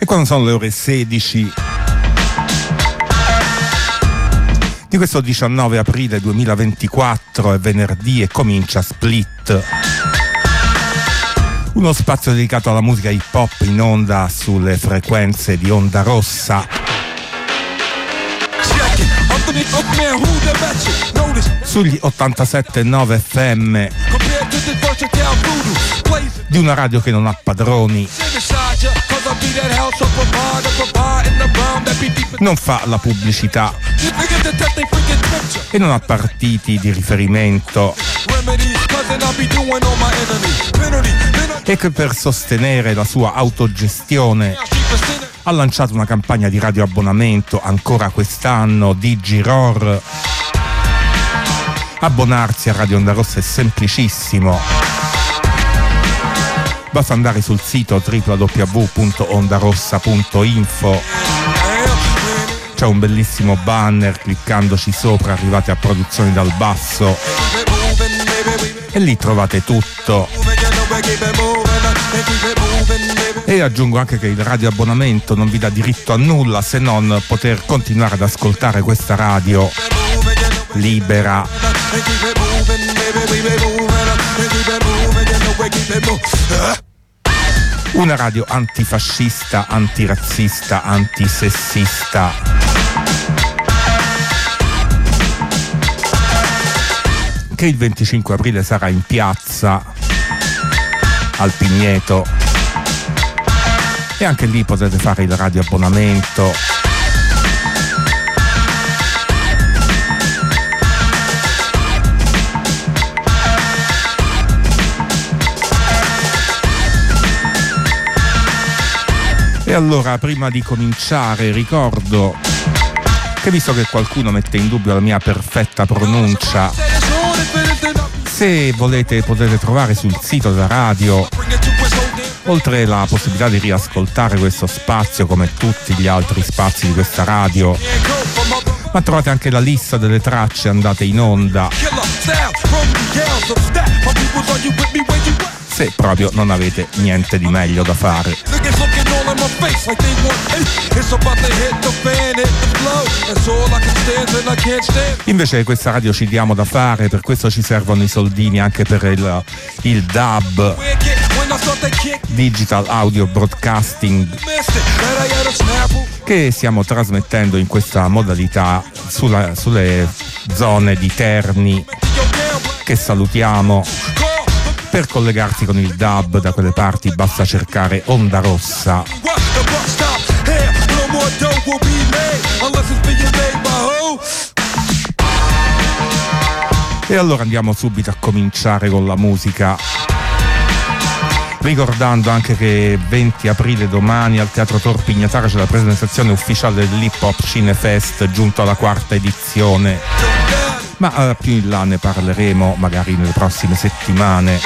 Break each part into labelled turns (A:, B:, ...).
A: quando sono le ore 16 di questo 19 aprile 2024, è venerdì e comincia Split, uno spazio dedicato alla musica hip hop in onda sulle frequenze di Onda Rossa, sugli 87.9 FM di una radio che non ha padroni, non fa la pubblicità e non ha partiti di riferimento, e che per sostenere la sua autogestione ha lanciato una campagna di radioabbonamento ancora quest'anno, DigiRoar. Abbonarsi a Radio Onda Rossa è semplicissimo, basta andare sul sito www.ondarossa.info, c'è un bellissimo banner, cliccandoci sopra arrivate a Produzioni dal Basso e lì trovate tutto. E aggiungo anche che il radioabbonamento non vi dà diritto a nulla se non poter continuare ad ascoltare questa radio libera. Una radio antifascista, antirazzista, antisessista. Che il 25 aprile sarà in piazza al Pigneto, e anche lì potete fare il radioabbonamento. E allora, prima di cominciare, ricordo che, visto che qualcuno mette in dubbio la mia perfetta pronuncia, se volete potete trovare sul sito della radio, oltre la possibilità di riascoltare questo spazio come tutti gli altri spazi di questa radio, ma trovate anche la lista delle tracce andate in onda, se proprio non avete niente di meglio da fare. Invece questa radio ci diamo da fare, per questo ci servono i soldini anche per il DAB, Digital Audio Broadcasting, che stiamo trasmettendo in questa modalità sulle zone di Terni, che salutiamo. Per collegarsi con il DAB da quelle parti basta cercare Onda Rossa. E allora andiamo subito a cominciare con la musica, ricordando anche che 20 aprile domani al Teatro Tor Pignatara c'è la presentazione ufficiale dell'Hip Hop Cinefest, giunto alla 4ª edizione, ma più in là ne parleremo magari nelle prossime settimane,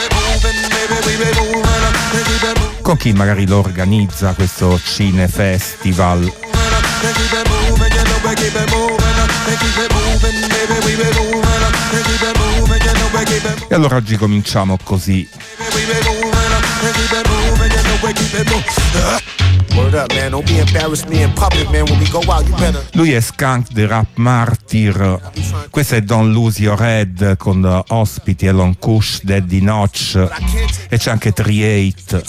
A: con chi magari lo organizza questo Cinefestival. E allora oggi cominciamo così. Lui è Skunk the Rap Martyr, questo è Don't Lose Your Head con ospiti Elon Kush, Daddy Notch, e c'è anche 38.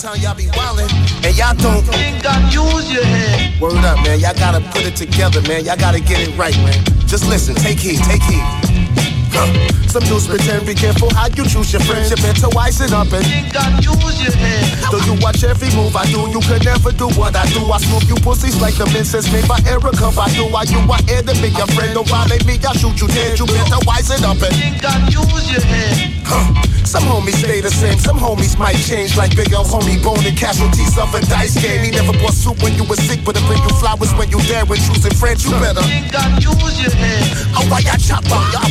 B: Word up, man, y'all gotta put it together, man, y'all gotta get it right, man. Just listen, take heed, take heed. Some dudes pretend, be careful how you choose your friends. You better wise it up and use your head. Though you watch every move I do, you could never do what I do. I smoke you pussies like the incense made by Erica Badu. Why you are here to be your friend? Don't violate me, I'll shoot you dead. You better wise it up and use your head. Some homies stay the same, some homies might change. Like big old homie Bone and casualties of a dice game. He never bought soup when you were sick, but to bring you flowers when you there. When choosing friends, you better use your head. Oh, why y'all chop out y'all pussy hole?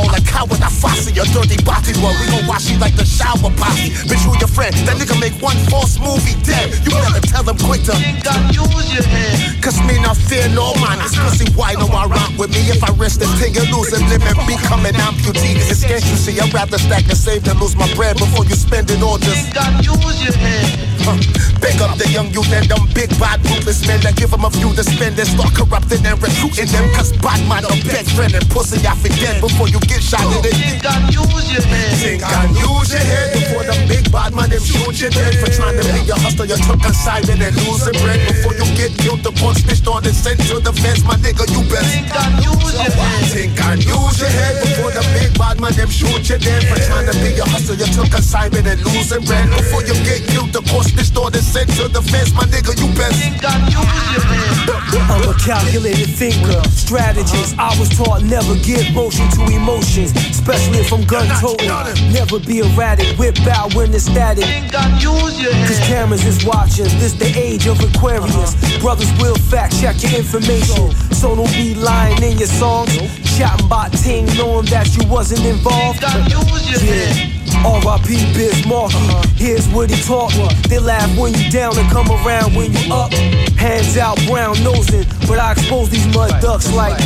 B: ball like how would I fuss your dirty body? Well, we gon' wash you like the shower posse. Bitch, you and your friend, that nigga make one false movie dead. You better tell him quick to use your head. Cause me not fear no man. This pussy white, no I rock with me. If I risk this thing, you lose a limb and become an amputee. It's scarce, you see, I'd rather stack and save than lose my bread before you spend it all. Just use your head. Pick up the young youth and them big bad ruthless men that give them a few to spend and start corrupting and recruiting them. Cause bad man a best friend and pussy I forget before you get shot in it. Think I use your head. Think I use your head before them big bad man them shoot you dead. For trying to be a hustler, you took assignment and losing bread. Before you get killed, the punch snitched on and sent to the fence. My nigga, you best think I use your head. Think I use your head before the big bad man them shoot you dead. For trying to be a hustler, you took assignment and losing bread. Before you get killed, the punch snitched on and sent to the fence. My nigga, you best think I use your head.
C: I'm a calculated thinker, strategist. I was taught never give motion to emotions, especially if I'm gun toting. Never be erratic, whip out when it's static. Cause cameras is watching, this the age of Aquarius. Brothers will fact check your information, so don't be lying in your songs. Chatting about ting, knowing that you wasn't involved. Yeah. R.I.P. Biz Markie, here's what he taught me. They laugh when you down and come around when you up. Hands out, brown nosing, but I expose these mud ducks like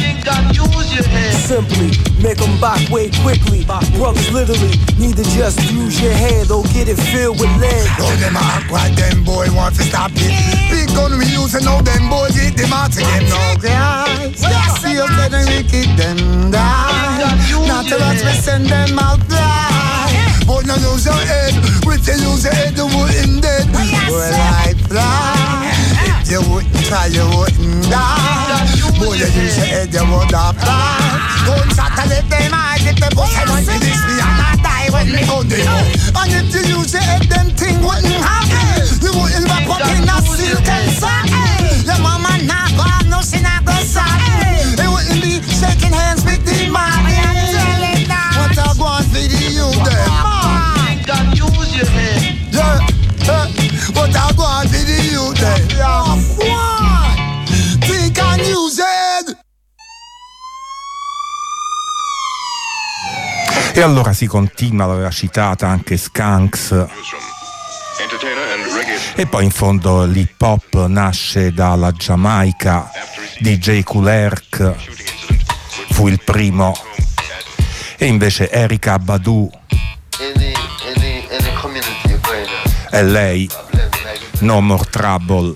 C: simply make them back way quickly. Brothers literally need to just use your head or get it filled with lead.
D: All them act like them boy want to stop it. Big gun we use and all them boys hit them out again. No guys, see us getting wicked them die. Not to us we send them out blind. But no lose your head, with you lose your head you wouldn't dead. Well I fly, if you wouldn't try you wouldn't die. Boy you use your head you would have died. Don't try to let them eyes if they bust them on to this me and I die when me go there. And if you use your head them thing wouldn't happen. You wouldn't wrap up in a silk and sock. Your mama not got no sin I go sock. It wouldn't be shaking hands with the man. What I want for the youth them. Use your head. Yeah, but I want to the youth then. What? Think I use it.
A: E allora si continua, l'aveva citata anche Skanks. E poi in fondo l'hip hop nasce dalla Giamaica. DJ Kool Herc fu il primo. E invece Erykah Badu e lei, No More Trouble.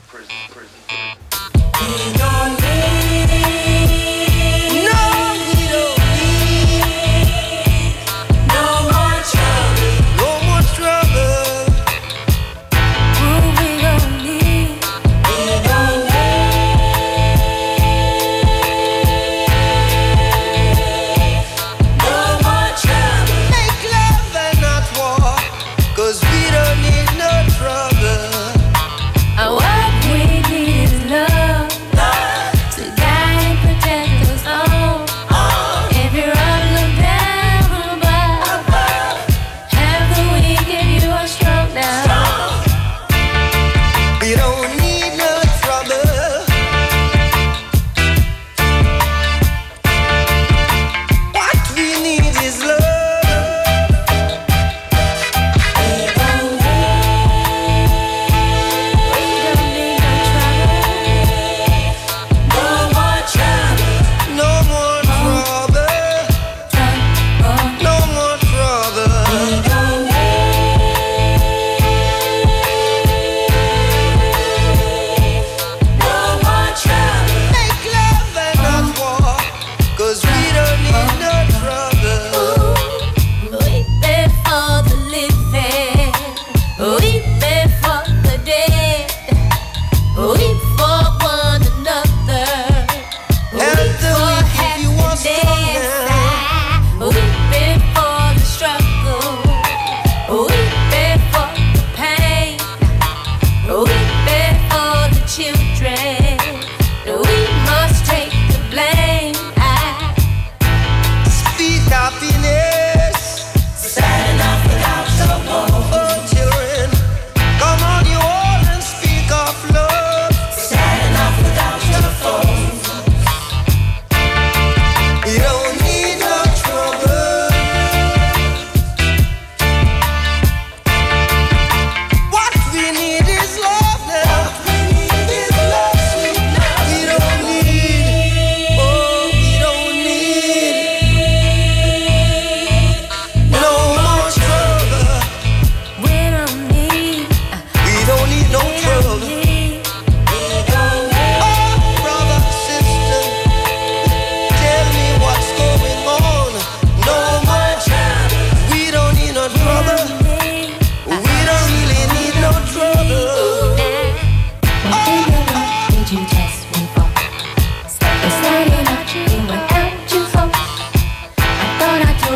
E: I walk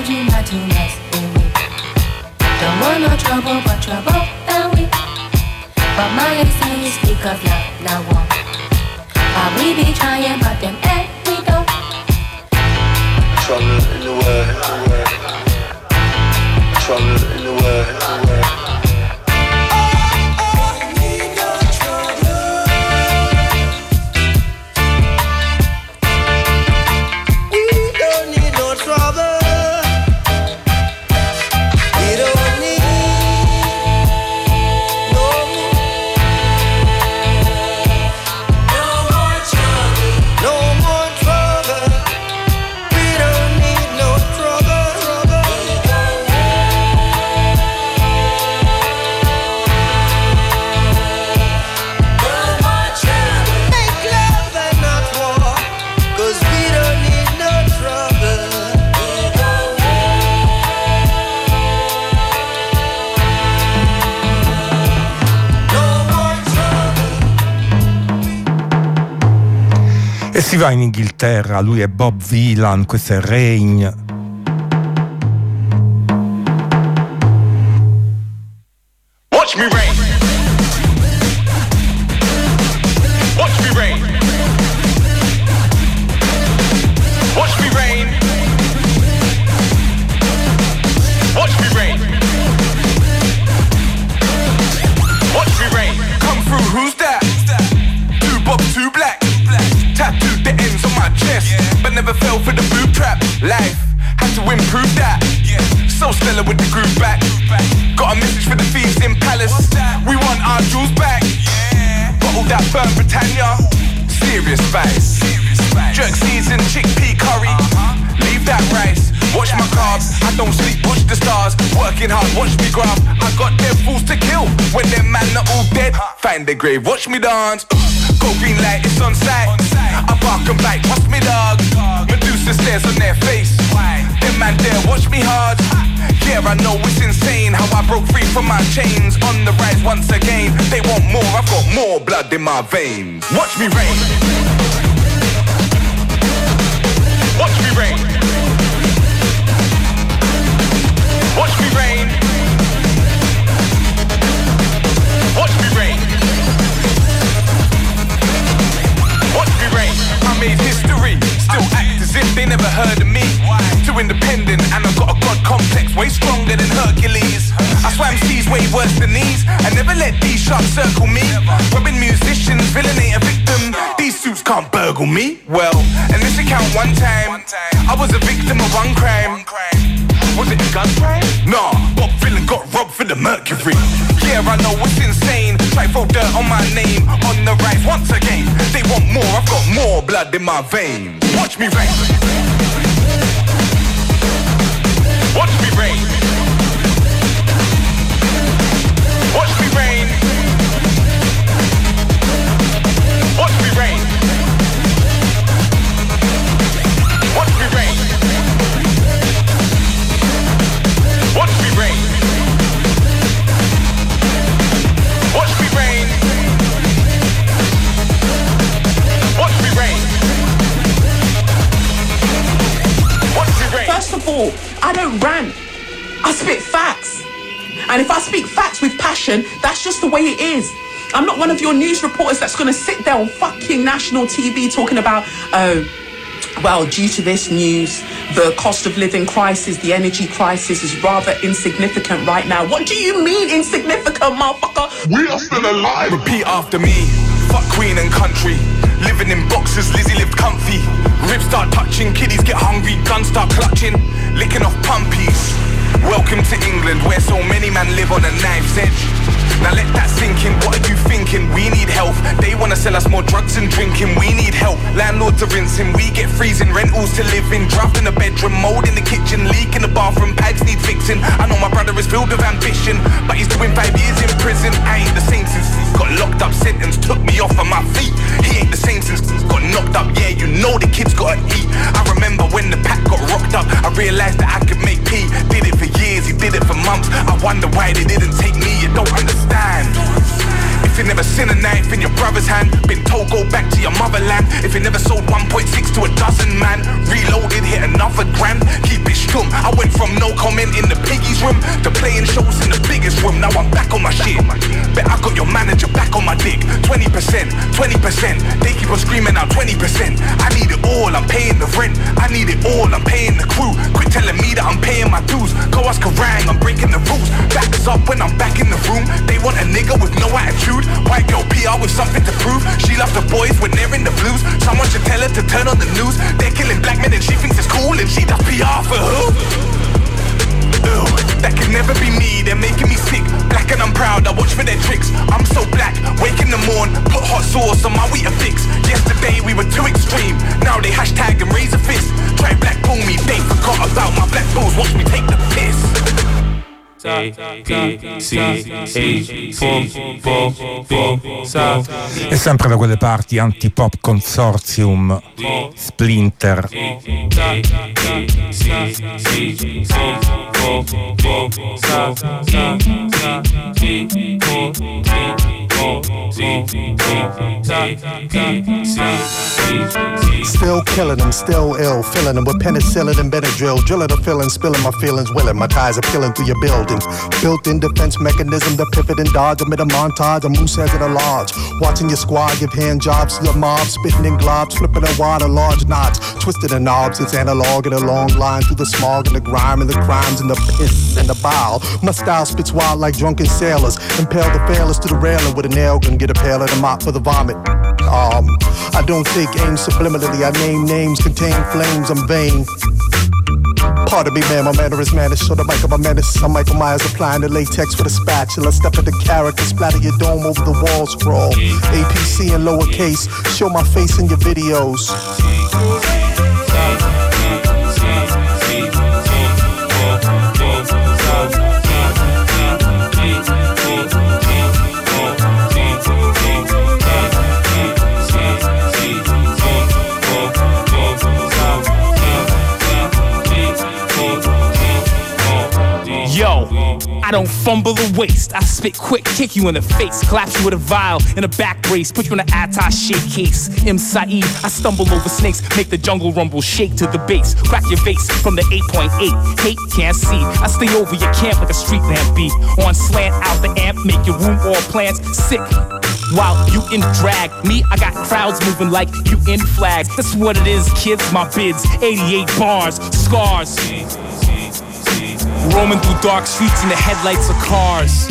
E: told you not to mess with me. Don't want no trouble, but trouble found we. But my ex say you speak of love, now what? Why we be trying, but them we don't.
F: Trouble in the world, trouble in the world.
A: E si va in Inghilterra, lui è Bob Vylan, questo è Rain.
G: Watch me rain. Watch me rain. Watch me rain. Watch me rain. Watch me rain. Come through, who's that? Two Bob, two black. Tattooed the ends on my chest, but never fell for the boob trap. Life had to improve that. So stellar with the groove back. Got a message for the thieves in Palace. We want our jewels back. Bottle that burnt Britannia. Serious spice. Jerk season, chickpea curry. Leave that rice. Watch my carbs. I don't sleep, watch the stars. Working hard, watch me graph. I got dead fools to kill. When them man are all dead, find their grave, watch me dance. Go green light, it's on sight. I bark and bite, watch me dog. Medusa stares on their face. Them man there, watch me hard. Yeah, I know it's insane how I broke free from my chains. On the rise once again. They want more, I've got more blood in my veins. Watch me rain. Watch me rain. Watch me rain. Watch me rain. Watch me rain. I made history. Still act as if they never heard of me. Too independent and I've got a god complex way stronger than Hercules. I swam seas way worse than these. I never let these sharks circle me. Robbing musicians, villain ain't a victim. These suits can't burgle me. Well, and this account one time I was a victim of one crime. Was it a gun crime? Nah, Bob Dylan got robbed for the Mercury. Yeah, I know it's insane. Try throw dirt on my name. On the rise once again. They want more, I've got more blood in my veins. Watch me rain. Watch me rain. Watch me rain. Watch me rain. Watch me rain. Watch me rain. Watch me rain. Watch me rain. Watch me rain.
H: First of all, I don't rant. I spit facts. And if I speak facts with passion, that's just the way it is. I'm not one of your news reporters that's going to sit there on fucking national TV talking about, well, due to this news, the cost of living crisis, the energy crisis is rather insignificant right now. What do you mean insignificant, motherfucker?
G: We are still alive. Repeat after me. Fuck Queen and country. Living in boxes, Lizzie lived comfy. Ribs start touching, kiddies get hungry, guns start clutching, licking off pumpies. Welcome to England, where so many men live on a knife's edge. Now let that sink in, what are you thinking? We need health, they wanna sell us more drugs and drinking. We need help, landlords are rinsing. We get freezing, rentals to live in. Draft in the bedroom, mold in the kitchen, leak in the bathroom, pads need fixing. I know my brother is filled with ambition, but he's doing 5 years in prison. I ain't the same since he's got locked up, sentence took me off of my feet. He ain't the same since he's got knocked up, yeah, you know the kid's gotta eat. I remember when the pack got rocked up, I realised that I could make P. Did it for years, he did it for months. I wonder why they didn't take me, you don't understand. If you never seen a knife in your brother's hand, been told go back to your motherland. If you never sold 1.6 to a dozen man, reloaded, hit another grand, keep it stum. I went from room to playing shows in the biggest room. Now I'm back on my shit. Bet I got your manager back on my dick. 20%, 20%. They keep on screaming out 20%. I need it all, I'm paying the rent. I need it all, I'm paying the crew. Quit telling me that I'm paying my dues. Go ask Kerrang, I'm breaking the rules. Back us up when I'm back in the room. They want a nigga with no attitude. White girl PR with something to prove. She loves the boys when they're in the blues. Someone should tell her to turn on the news. They're killing black men and she thinks it's cool. And she does PR for who? Ew, that can never be me, they're making me sick. Black and I'm proud, I watch for their tricks. I'm so black, wake in the morn, put hot sauce on my Weetabix. Yesterday we were too extreme, now they hashtag and raise a fist. Try blackball me, they forgot about my black balls, watch me take the piss.
A: E sempre da quelle parti Anti-Pop Consortium, Splinter.
I: Still killing them, still ill, filling them with penicillin and Benadryl, drilling the feeling, spilling my feelings, willing. My ties are peeling through your building. Built-in defense mechanism, the pivot and dodge amid a montage of moose heads at a lodge. Watching your squad give hand jobs to the mob, spitting in globs, flipping a wad of large knots, twisting the knobs. It's analog in a long line through the smog and the grime and the crimes and the piss and the bile. My style spits wild like drunken sailors, impale the failures to the railing with a nail gun, get a pail of the mop for the vomit. I don't take aim subliminally, I name names, contain flames, I'm vain. Pardon me, man, my manner is managed. So the mic of my menace, I'm Michael Myers applying the latex with a spatula. Step into character, splatter your dome over the wall scroll. APC in lowercase, show my face in your videos.
J: I don't fumble the waist, I spit quick, kick you in the face, collapse you with a vial in a back brace, put you in an attaché case. M. Saeed, I stumble over snakes, make the jungle rumble, shake to the base, crack your vase from the 8.8, hate can't see, I stay over your camp like a street lamp beat, on slant out the amp, make your room all plants sick. While you in drag, me, I got crowds moving like you in flags. That's what it is, kids, my bids, 88 bars, scars. Roaming through dark streets in the headlights of cars.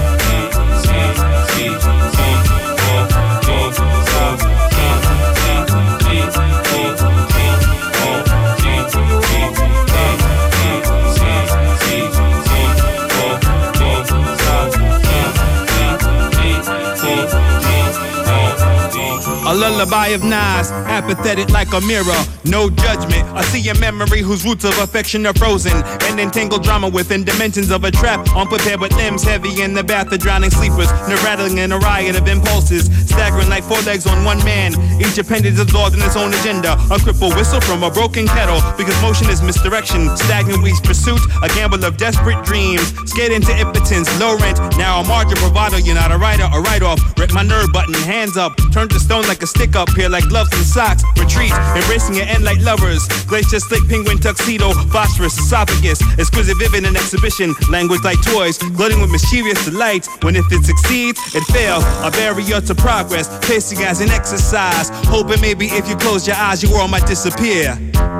K: A lullaby of Nas, apathetic like a mirror, no judgment. I see a memory whose roots of affection are frozen, and entangled drama within dimensions of a trap. Unprepared with limbs heavy in the bath of drowning sleepers, rattling in a riot of impulses, staggering like four legs on one man. Each appendage absorbed in its own agenda. A crippled whistle from a broken kettle, because motion is misdirection. Stagnant weeds pursuit, a gamble of desperate dreams. Scared into impotence, low rent, narrow margin bravado. You're not a writer, a write-off. Rip my nerve button, hands up, turn to stone like a stick up here like gloves and socks. Retreat, embracing your end like lovers. Glacier slick penguin tuxedo, phosphorus esophagus. Exquisite vivid in exhibition, language like toys, gloating with mischievous delight. When if it succeeds, it fails. A barrier to progress, pacing as an exercise. Hoping maybe if you close your eyes, your world might disappear.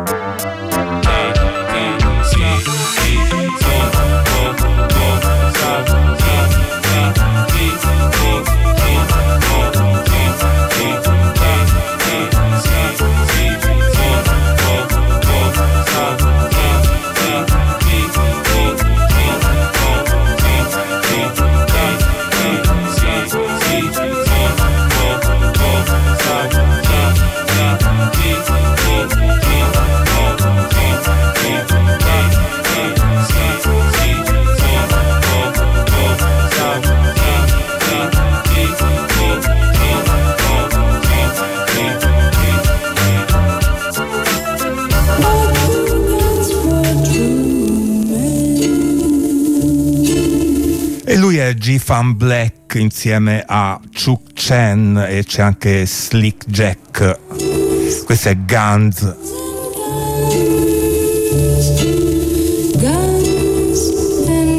A: E lui è G-Fan Black insieme a Chuck Chen e c'è anche Slick Jack. Questo è Guns.
E: Guns and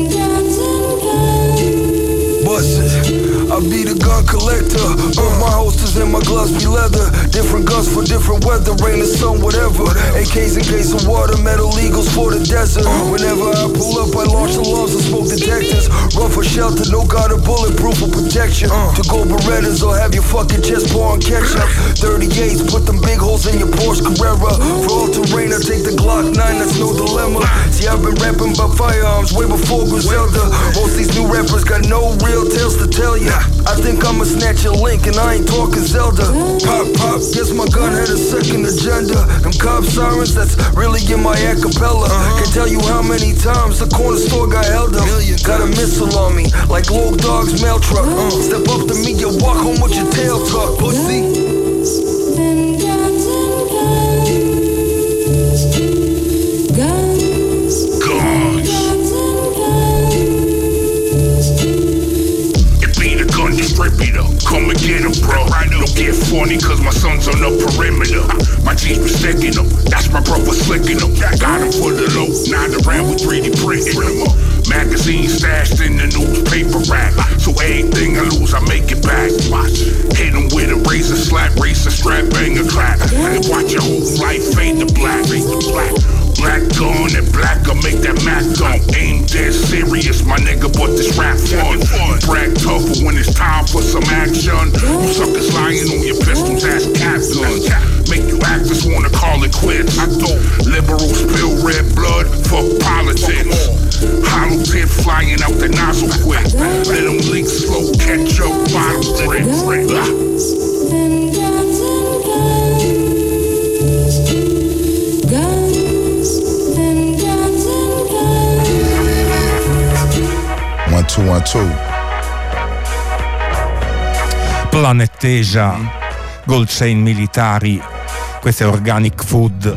L: gun collector. My holsters and my gloves be leather. Different guns for different weather, rain or sun, whatever. AKs in case of water, metal eagles for the desert. Whenever I pull up, I launch alarms and smoke detectors. Run for shelter, no guard or bulletproof for protection. To go Berettas or have your fucking chest pour on ketchup. 38s, put them big holes in your Porsche Carrera. For all terrain, I take the Glock 9, that's no dilemma. See, I've been rapping about firearms way before Griselda. Most these new rappers got no real tales to tell ya. I think I'ma snatch your link and I ain't talking Zelda. Pop, pop, guess my gun had a second agenda. Them cop sirens, that's really in my acapella. Can tell you how many times the corner store got held up. Got a missile on me, like Low Dog's mail truck. Step up to me, you walk home with your tail tucked, pussy.
M: Come and get him, bro. Don't get funny, cause my son's on the perimeter. My G's mistaking him, that's my brother slicking him. Got him for the low, 9 around with 3D printing him. Magazine stashed in the newspaper rack. So anything I lose, I make it back. Hit him with a razor slap, strap, bang a crack. And watch your whole life fade to black. Black gun and black, I make that Mac gun. Aim dead serious, my nigga, but this rap fun. Brag tougher when it's time for some action. You suckers lying on your pistols, ass cat guns. Make you actors wanna call it quits. I thought liberals spill red blood for politics. Hollow tip flying out the nozzle quick. Let them leak slow, catch up, bottle drink.
A: Planetteja, Gold Chain Militari, questo è Organic Food.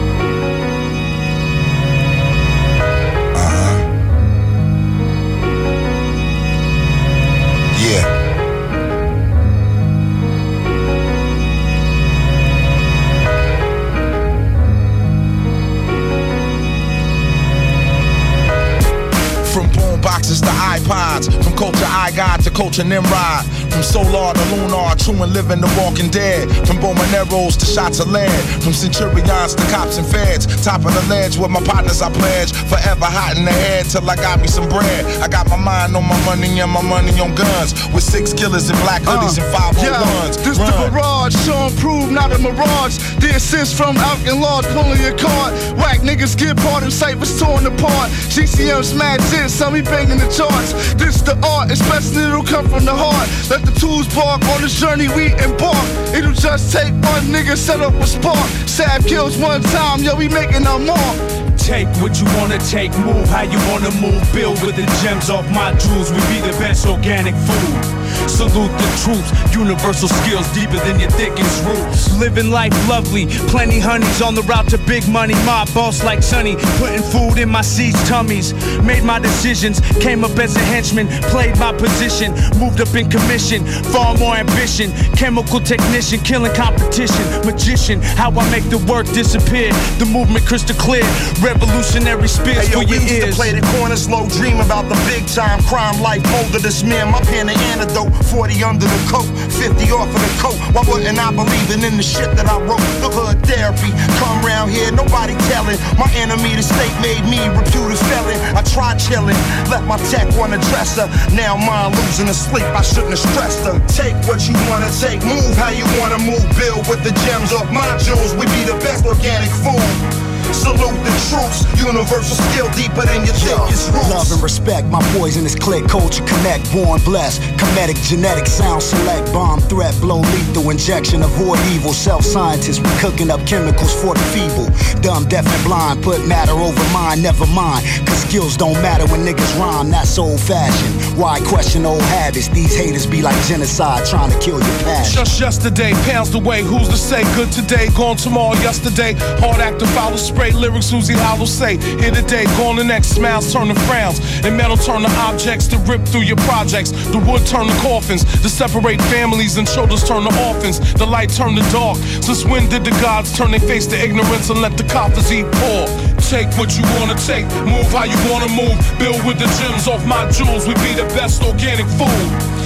N: Boxes to iPods, from culture iGod to culture Nimrod, from Solar to Lunar, true and living the Walking Dead, from Bomaneros to shots of lead, from Centurions to cops and feds, top of the ledge with my partners I pledge, forever hot in the head till I got me some bread. I got my mind on my money and my money on guns, with 6 killers in black hoodies and 5 guns.
O: This the barrage, Sean Prove, not a mirage. The assist from Alkin Lord pulling your card. Whack niggas get part of ciphers torn apart. GCM smash it, some he banging the charts. This the art, especially it'll come from the heart. Let the tools bark on this journey we embark. It'll just take one nigga, set up a spark. Sab kills one time, yo, we making our mark.
J: Take what you wanna take, move how you wanna move. Build with the gems off my jewels. We be the best organic food. Salute the troops, universal skills deeper than your thickest roots. Living life lovely, plenty honeys on the route to big money. My boss like Sonny, putting food in my seeds' tummies. Made my decisions, came up as a henchman, played my position, moved up in commission, far more ambition. Chemical technician, killing competition, magician, how I make the work disappear. The movement crystal clear, revolutionary spears for your ears.
N: To play the corners, low dream about the big time crime life. Older this man, my pen and antidote. 40 under the coat, 50 off of the coat. Why wouldn't I believing in the shit that I wrote? The hood therapy, come round here, nobody telling. My enemy, the state made me reputed felon. I tried chilling, left my tech on the dresser. Now mine losing asleep, I shouldn't have stressed her. Take what you wanna take, move how you wanna move. Build with the gems off my jewels, we be the best organic food. Salute the troops, universal skill deeper than your thickest roots.
P: Love and respect, my poisonous click, culture connect, born blessed. Comedic, genetic, sound select, bomb threat, blow lethal, injection, avoid evil. Self-scientists, we cooking up chemicals for the feeble. Dumb, deaf and blind, put matter over mind, never mind. Cause skills don't matter when niggas rhyme, that's old fashioned. Why question old habits? These haters be like genocide, trying to kill your passion.
Q: Just yesterday, pounds away, who's to say? Good today, gone tomorrow, yesterday. Hard act to follow, spray lyrics, Susie Hollow say. Here today, gone the next, smiles turn to frowns. And metal turn to objects to rip through your projects. The wood turn to coffins, to separate families and shoulders turn to orphans. The light turn to dark. Since when did the gods turn their face to ignorance and let the coppers eat pork? Take what you wanna take, move how you wanna move. Build with the gems off my jewels, we be the best organic food.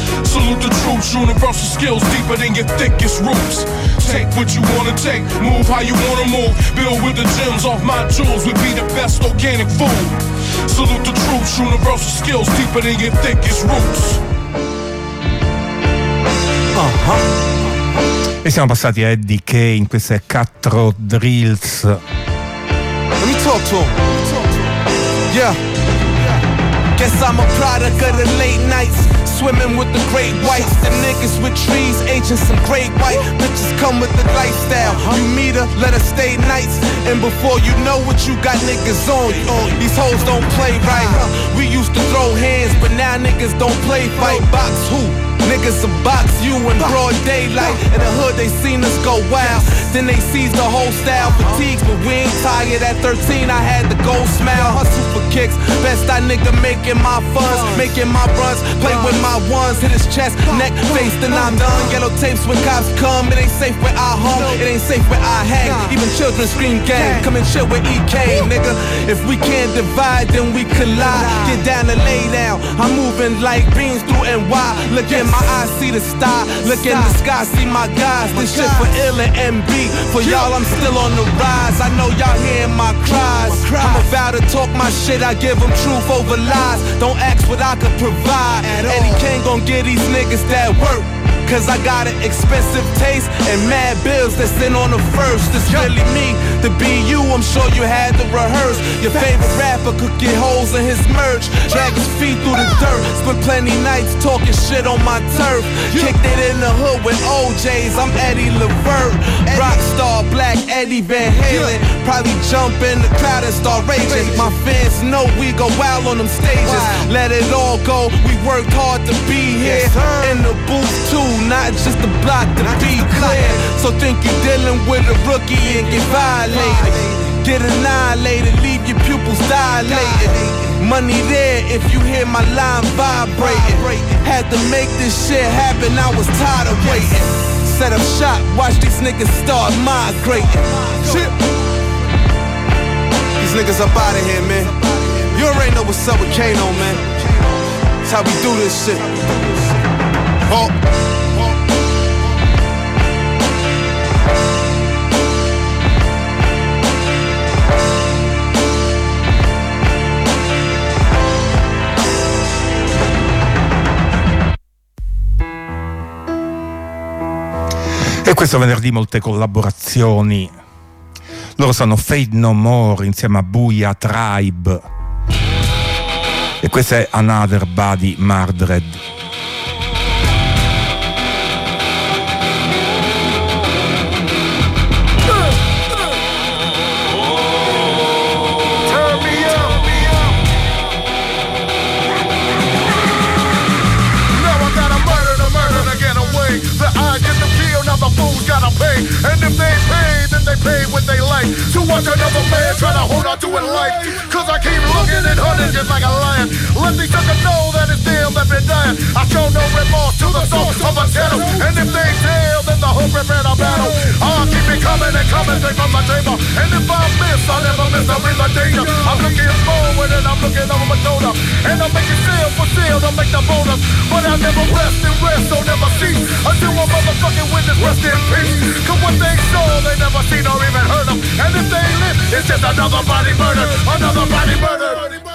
Q: Salute the troops, universal skills deeper than your thickest roots. Take what you wanna take, move how you wanna move. Build with the gems off my jewels, would be the best organic food. Salute the troops, universal skills deeper than your thickest roots.
A: E siamo passati a Eddie Kane, questa è Cutthroat Drills.
R: Let me talk to him. Yeah. Guess I'm a product of the late nights. Swimming with the great whites, the niggas with trees, ancients and great white bitches come with the lifestyle. You meet her, let her stay nights, and before you know what you got niggas on you. These hoes don't play right. We used to throw hands, but now niggas don't play fight. Box who? Niggas will box you in broad daylight. In the hood they seen us go wild. Then they seized the whole style. Fatigues, but we ain't tired. At 13 I had the gold smile. Hustle for kicks. Best I nigga making my funds, making my runs. Play with my ones. Hit his chest, neck, face, then I'm done. Yellow tapes when cops come. It ain't safe where I hung. It ain't safe where I hang. Even children scream gang. Come and chill with EK, nigga. If we can't divide, then we collide. Get down and lay down. I'm moving like beams through NY. Look in my eyes, see the star. Look in the sky, see my guys. This shit for ill and MB. For y'all, I'm still on the rise. I know y'all hearing my cries. I'm about to talk my shit. I give them truth over lies. Don't ask what I could provide. Eddie Kane gon' get these niggas that work. Cause I got an expensive taste and mad bills that's in on the first. It's really me, to be you, I'm sure you had to rehearse. Your favorite rapper could get holes in his merch. Drag his feet through the dirt. Spent plenty nights talking shit on my turf. Kicked it in the hood with OJs, I'm Eddie Levert. Rockstar, Black Eddie Van Halen. Probably jump in the crowd and start raging. My fans know we go wild on them stages. Let it all go, we worked hard to be here. In the booth too, not just a block to be clear. So think you're dealing with a rookie and get violated. Get annihilated, leave your pupils dilated. Money there if you hear my line vibrating. Had to make this shit happen, I was tired of waiting. Set up shop, watch these niggas start migrating. Shit. These niggas up out of here, man. You already know what's up with Kano, man. That's how we do this shit. Oh.
A: E questo venerdì molte collaborazioni. Loro sono Fade No More insieme a Booyah Tribe. E questa è Another Body Murdered.
N: And if they pay, then they pay what they like. To watch another man try to hold on to it life. Cause I keep looking and hunting just like a lion. Let these suckers know that it's them that been dying. I show no remorse to the soul of a channel. And if they tell, then the hope prepare a battle. I'll keep it coming and coming straight from my table. And if I miss, I'll never miss a real danger. I'm looking forward and I'm looking over my shoulder. And I'm making seal for seal to make the bonus. But I never rest and rest, so never cease. Until a motherfucking witness rest in peace. Cause what they saw, they never seen or even heard of. And if they live, it's just another body murder. Another body murder.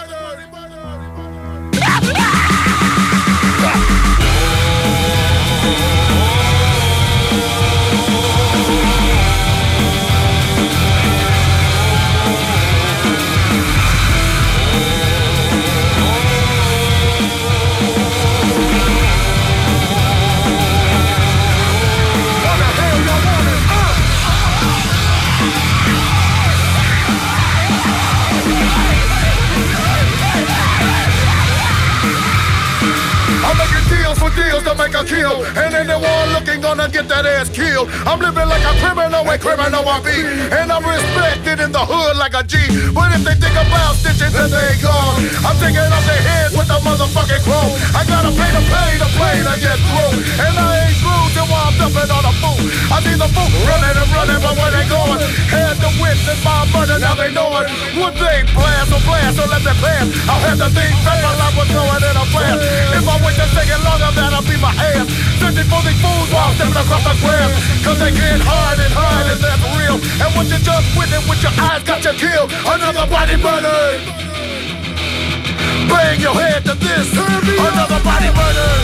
N: Deals to make a kill, and anyone looking gonna get that ass killed. I'm living like a criminal way criminal I be, and I'm respected in the hood like a G. But if they think about stitching, then they gone. I'm taking off their head with a motherfucking chrome. I gotta pay to play to get through, and I ain't through till I'm
O: jumping on a fool. I see the fool running and running, but where they going? Head the width and my burning, now they know it. One thing, blast, so let me pass. I'll have the thing pepper like what's going in a blast. If I wait to take it longer, that'll be my ass. Searching for these fools while stepping across the grass. Cause they can't hide and that's real. And what you just witnessed with your eyes got you killed. Another body burning. Bang your head to this. Another body burning.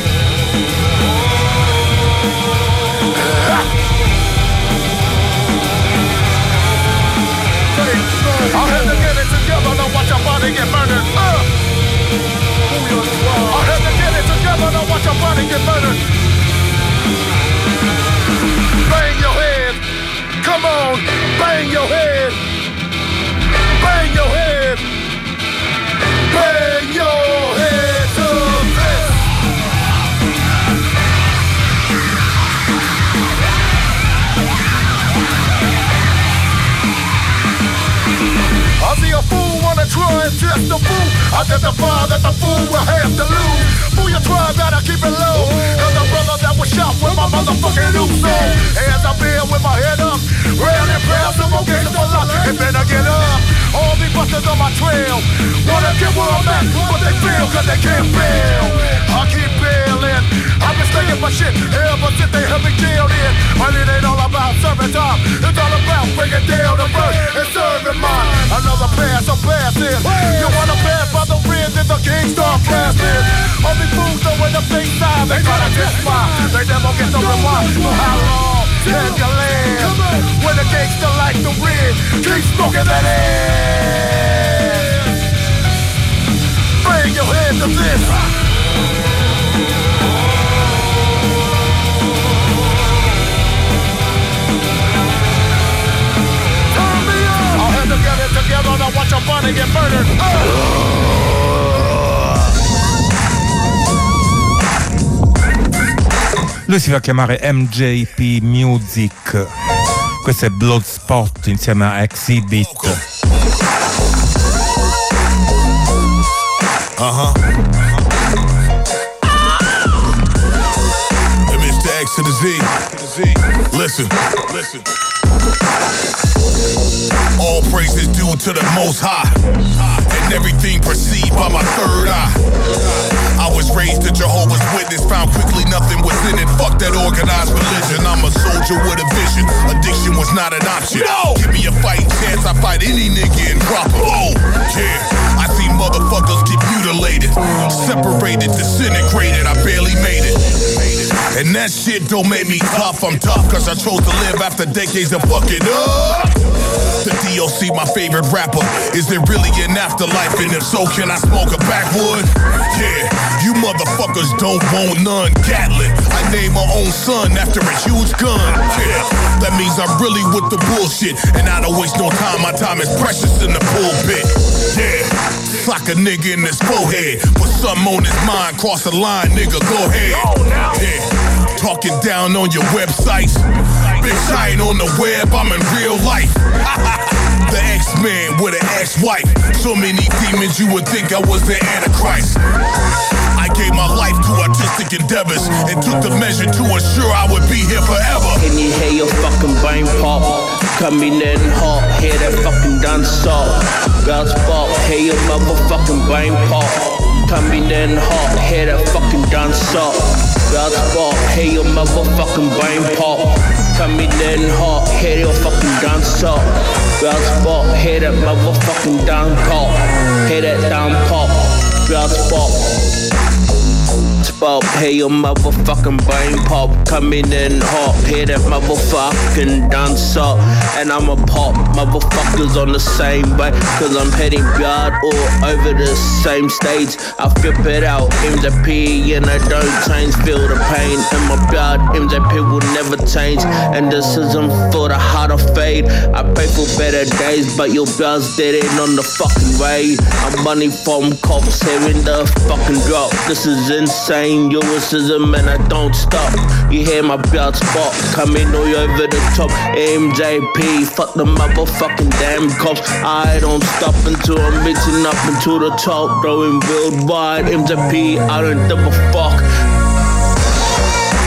O: I'll have to get it together, don't watch your body get murdered. I'll have to get it together, don't watch your body get murdered. Bang your head, come on, bang your head. Bang your head, bang your head to this. I see a fool wanna try and test the fool. Identify that the fool will have to lose. Fool you try, gotta keep it low. Cause the brother that was shot with my motherfucking oops on. As I'm here with my head up, real and proud, some more gangster for luck. And then I get up, all these busters on my trail. Wanna get where I'm at, but they fail cause they can't fail. I keep bailing, I've been staying for shit ever since they have me jailed in. But it ain't all about serving time, it's all about breaking down the verse and serving mine. Another pass, I'm passing. You wanna pass by the red, then the king start casting. All these fools know when the big side, they try to test mine. They never get the reward for how long can you live? When the gangster like the red, keep smoking that ass. Bring your head to this. Together, now watch your body get murdered.
A: Lui si fa chiamare MJP Music. Questo è Bloodspot insieme a Exhibit.
M: Mr. X to the Z. Listen. All praises due to the Most High, and everything perceived by my third eye. I was raised a Jehovah's Witness, found quickly nothing was in it. Fuck that organized religion, I'm a soldier with a vision. Addiction was not an option. No! Give me a fighting chance, I fight any nigga and drop him. Oh, yeah, I see motherfuckers get mutilated, separated, disintegrated, I barely made it. And that shit don't make me tough, I'm tough cause I chose to live after decades of fucking up. The DOC, my favorite rapper. Is there really an afterlife? And if so, can I smoke a backwood? Yeah, you motherfuckers don't want none. Gatlin, I named my own son after a huge gun. Yeah, that means I'm really with the bullshit. And I don't waste no time, my time is precious in the pulpit. Yeah, sock a nigga in his forehead. Put something on his mind, cross the line, nigga, go ahead. Yeah, talking down on your websites. Bitch, I ain't on the web, I'm in real life. The X-Man with an ex-wife. So many demons you would think I was the Antichrist. I gave my life to artistic endeavors and took the measure to ensure I would be here forever.
S: Can you hear your fucking brain pop? Coming in hot, hear that fucking dance up. Girls pop, hear your motherfucking brain pop. Coming in hot, hear that fucking dance up. Girls pop, hear your motherfucking brain pop. Coming in hot, hear your fucking dance up. Girls pop, hear that motherfucking down pop. Hear that down pop. Girls pop. Pop, hear your motherfucking brain pop. Coming in hot, hear that motherfucking dance up. And I'ma pop motherfuckers on the same way, cause I'm heading blood all over the same stage. I flip it out, MJP and I don't change. Feel the pain in my blood, MJP will never change. And this isn't for the heart of fade. I pray for better days, but your blood's dead in on the fucking way. I'm money from cops, hearing the fucking drop. This is insane. Euricism and I don't stop. You hear my blood spot coming all over the top. MJP, fuck the motherfucking damn cops. I don't stop until I'm reaching up into the top. Going worldwide, MJP, I don't give a fuck.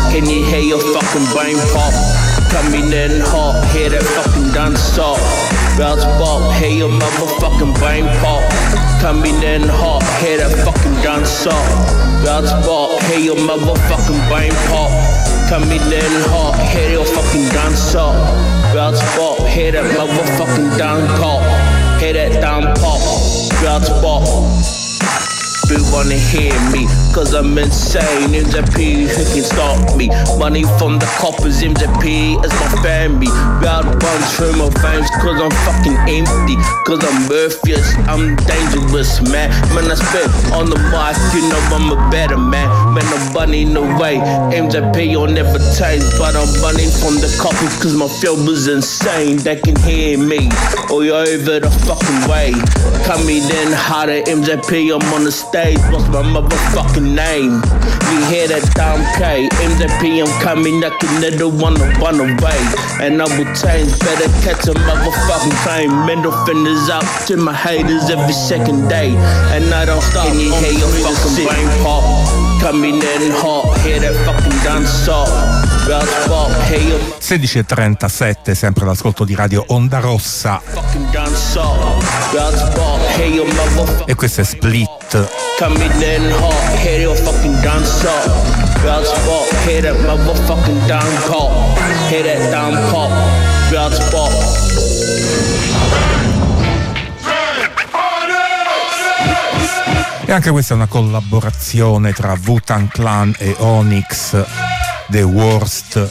S: Can you hear your fucking brain pop? Coming in hot, hear that fucking dance up. Bounce pop, hear your motherfucking brain pop. Coming in hot, hear that fucking dance up. Bounce pop, hear your motherfucking brain pop. Coming in hot, hear your fucking dance up. Bounce pop, hear that motherfucking down pop. Hear that down pop. Bounce pop. You wanna hear me, cause I'm insane. MZP, who can stop me? Money from the coppers, MZP is my family. Bad bunch through my veins, cause I'm fucking empty. Cause I'm Morpheus, I'm dangerous, man. Man, I spit on the mic, you know I'm a better man. Man, I'm bunning away. MZP, you'll never change. But I'm running from the coppers, cause my flow is insane. They can hear me, or you're over the fucking way. Coming in harder, MZP, I'm on the stage. What's my motherfucking name? You hear that down K? MZP, I'm coming, I can never wanna run away. And I will change, better catch a motherfucking train. Mental fingers up to my haters every second day. And I don't stop. Can you hear your fucking brain pop? Coming in hot, hear that fucking dance up.
A: 16:37, sempre all'ascolto di Radio Onda Rossa. E questo è Split.
S: Coming in hot, hear your fucking dance up. Blood spot, hear that motherfucking down pop. Hear that down pop. Blood spot.
A: E anche questa è una collaborazione tra Wu-Tang Clan e Onyx, The Worst.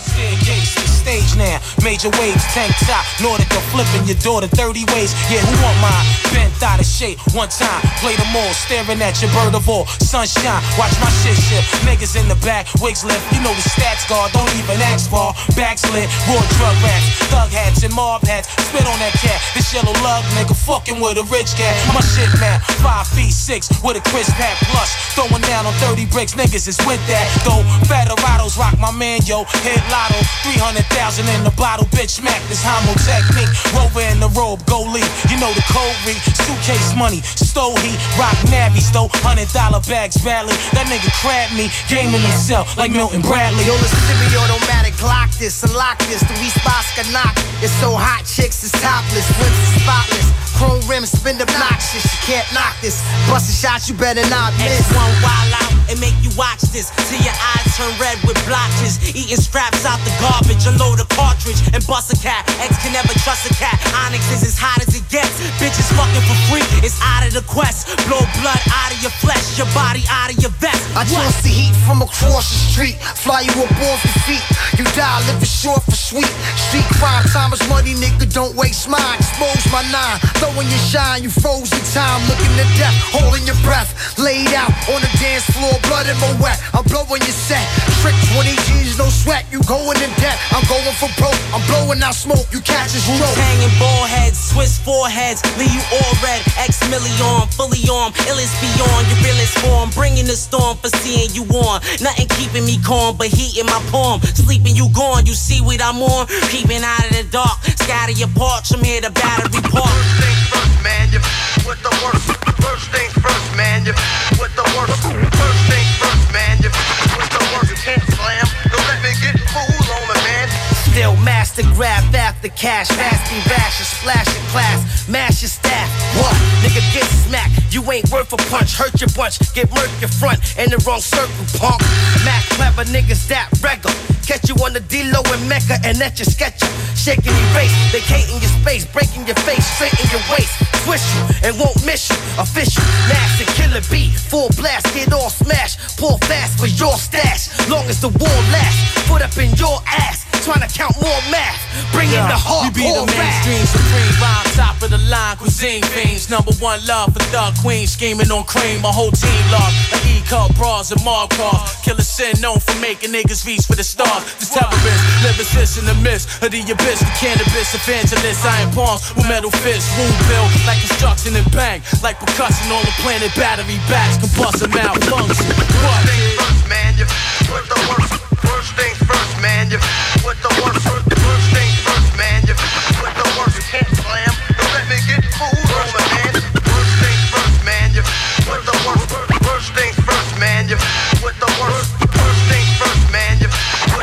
T: Stage now, major waves, tank top, Nordic, flipping your daughter 30 ways. Yeah, who want mine? Bent out of shape, one time, play them all, staring at your bird of all. Sunshine, watch my shit shift. Niggas in the back, wigs lift, you know the stats guard, don't even ask for. Backslid, raw drug rats, thug hats and mob hats. Spit on that cat, this yellow lug nigga fucking with a rich cat. My shit now, 5'6" with a crisp hat plus. Throwing down on 30 bricks, niggas is with that. Though Federados rock my man, yo, hit lotto, 300,000 in the bottle, bitch, smack this homo technique. Rover in the robe, go lead, you know the code read. Suitcase money, stole heat, rock navy, stole $100 bags badly. That nigga crabbed me, gaming himself like Milton Bradley.
U: Yo, the semi-automatic, lock this, unlock this, the we spots can knock. It's so hot, chicks is topless, rims is spotless. Chrome rims spin obnoxious, you can't knock this. Bustin' shots, you better not miss.
V: X1 wild out and make you watch this till your eyes turn red with blotches. Eating straps out the garbage, unload a cartridge and bust a cat. X can never trust a cat. Onyx is as hot as it gets. Bitches fucking for free, it's out of the quest. Blow blood out of your flesh, your body out of your vest.
U: I toss the heat from across the street, fly you up off your feet. You die living short for sweet. Street crime, time is money, nigga, don't waste mine. Expose my nine, throwing your shine, you froze in time. Looking to death, holding your breath. Laid out on the dance floor, blood in my wet. I'm blowing your set. Trick 20 G's, no sweat, you going in debt. I'm going for broke, I'm blowing out smoke, you catch a stroke.
V: Hanging ball heads, Swiss foreheads, leave you all red. X million, fully armed, illest beyond your realest form. Bringing the storm for seeing you on. Nothing keeping me calm, but heat in my palm. Sleeping you gone, you see what I'm on. Peeping out of the dark, scatter your parts. I'm here to battery park.
U: First things first, man, you with the worst. First things first, man, you with the worst. First things first, man, you with the worst. You can't slam, don't let me get fooled on me, man.
V: Still master grab after cash, fasting bash, splash your class, mash your staff.
U: What?
V: Nigga get smacked, you ain't worth a punch, hurt your bunch, get murked your front, in the wrong circle, punk. Mac clever niggas that regular, catch you on the D-Lo in Mecca and let you sketch you. Shaking your face, vacating your space, breaking your face, straighten your waist, twist you and won't miss you. Official, master killer beat, full blast, get all smashed, pull fast for your stash, long as the war lasts, put up in your ass. Trying to count more math, bring in the hardcore.
T: You be the mainstream, supreme rhyme, top of the line, cuisine fiends. Number one love for thug queens, scheming on cream. My whole team lost, like E-Cup bras and Mark cars. Killer sin known for making niggas reach for the stars. This terrorist, lyricist in the mist of the abyss, the cannabis evangelist. Iron palms with metal fists, wound bill like construction and bang, like percussion on the planet. Battery backs, combustion malfunction. What?
U: First things first, man, you with the worst. First things first, man, you with the worst. First things first, man, you with the worst. You can't slam, don't let me get fooled on me, man. First things first, man, you with the worst. First things first, man, you with the worst. First things first, man, you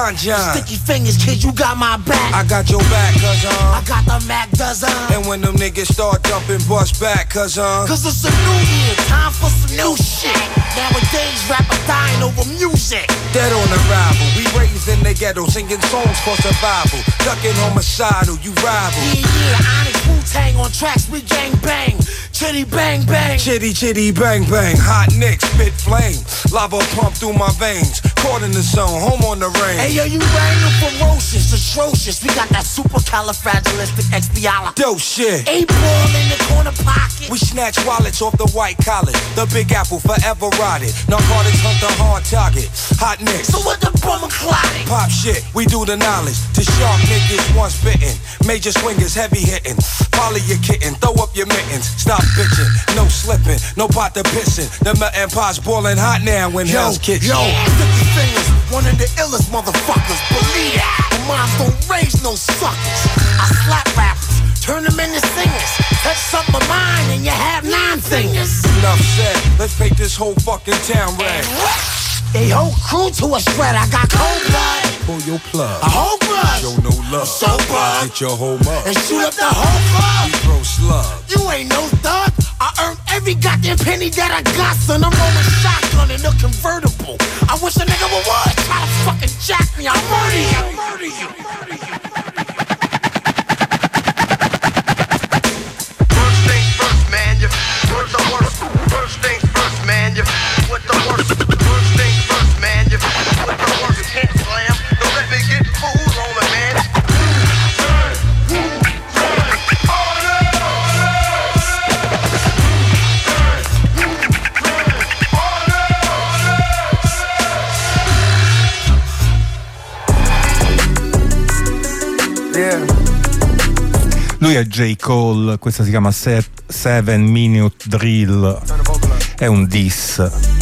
L: John.
U: Sticky fingers, kid, you got my back.
L: I got your back, cousin.
U: I got the Mac dozen.
L: And when them niggas start dumping, bust back, cousin.
U: Cause it's a new year, time for some new shit. Nowadays, rappers dying over music.
L: Dead on arrival, we raised in the ghetto, singing songs for survival. Ducking homicidal, you rival.
U: Yeah, Onyx Wu-Tang on tracks, we gang bang. Chitty bang bang.
L: Chitty chitty bang bang. Hot nicks, spit flame. Lava pump through my veins. Caught in the zone, home on the range.
U: Hey yo, you rang ferocious, atrocious. We got that supercalifragilisticexpialidocious.
L: Dope shit.
U: 8-ball in the corner pocket.
L: We snatch wallets off the white collar. The Big Apple forever rotted. Narcotics hunt the hard target. Hot nicks.
U: So what the bummer clotting?
L: Pop shit, we do the knowledge. To sharp niggas once bitten. Major swingers heavy hitting. Follow your kitten, throw up your mittens. Stop bitching, no slipping, no pot to pissing. The melting pot's boiling hot now when hell's kitchen.
U: Yo, Sticky Fingers, one of the illest motherfuckers. Believe it, the moms don't raise no suckers. I slap rappers, turn them into singers. Touch something of mine and you have 9 fingers.
L: Enough said, let's paint this whole fucking town red.
U: They whole crew to a shred, I got cold blood.
L: Pull your plug.
U: A whole blood.
L: Show no love.
U: So blood.
L: Get your whole mug.
U: And shoot up the whole club.
L: We throw slugs.
U: You ain't no thug. I earned every goddamn penny that I got, son. I'm rolling shotgun in a convertible. I wish a nigga would try to fucking jack me. I'll murder you.
N: First things first, man. You what's the worst? First things first, man. You what the worst? First things first, man. You what the worst? You can't slam. Don't let me get fools on me, man.
A: Lui è J. Cole, questa si chiama 7 Minute Drill, è un diss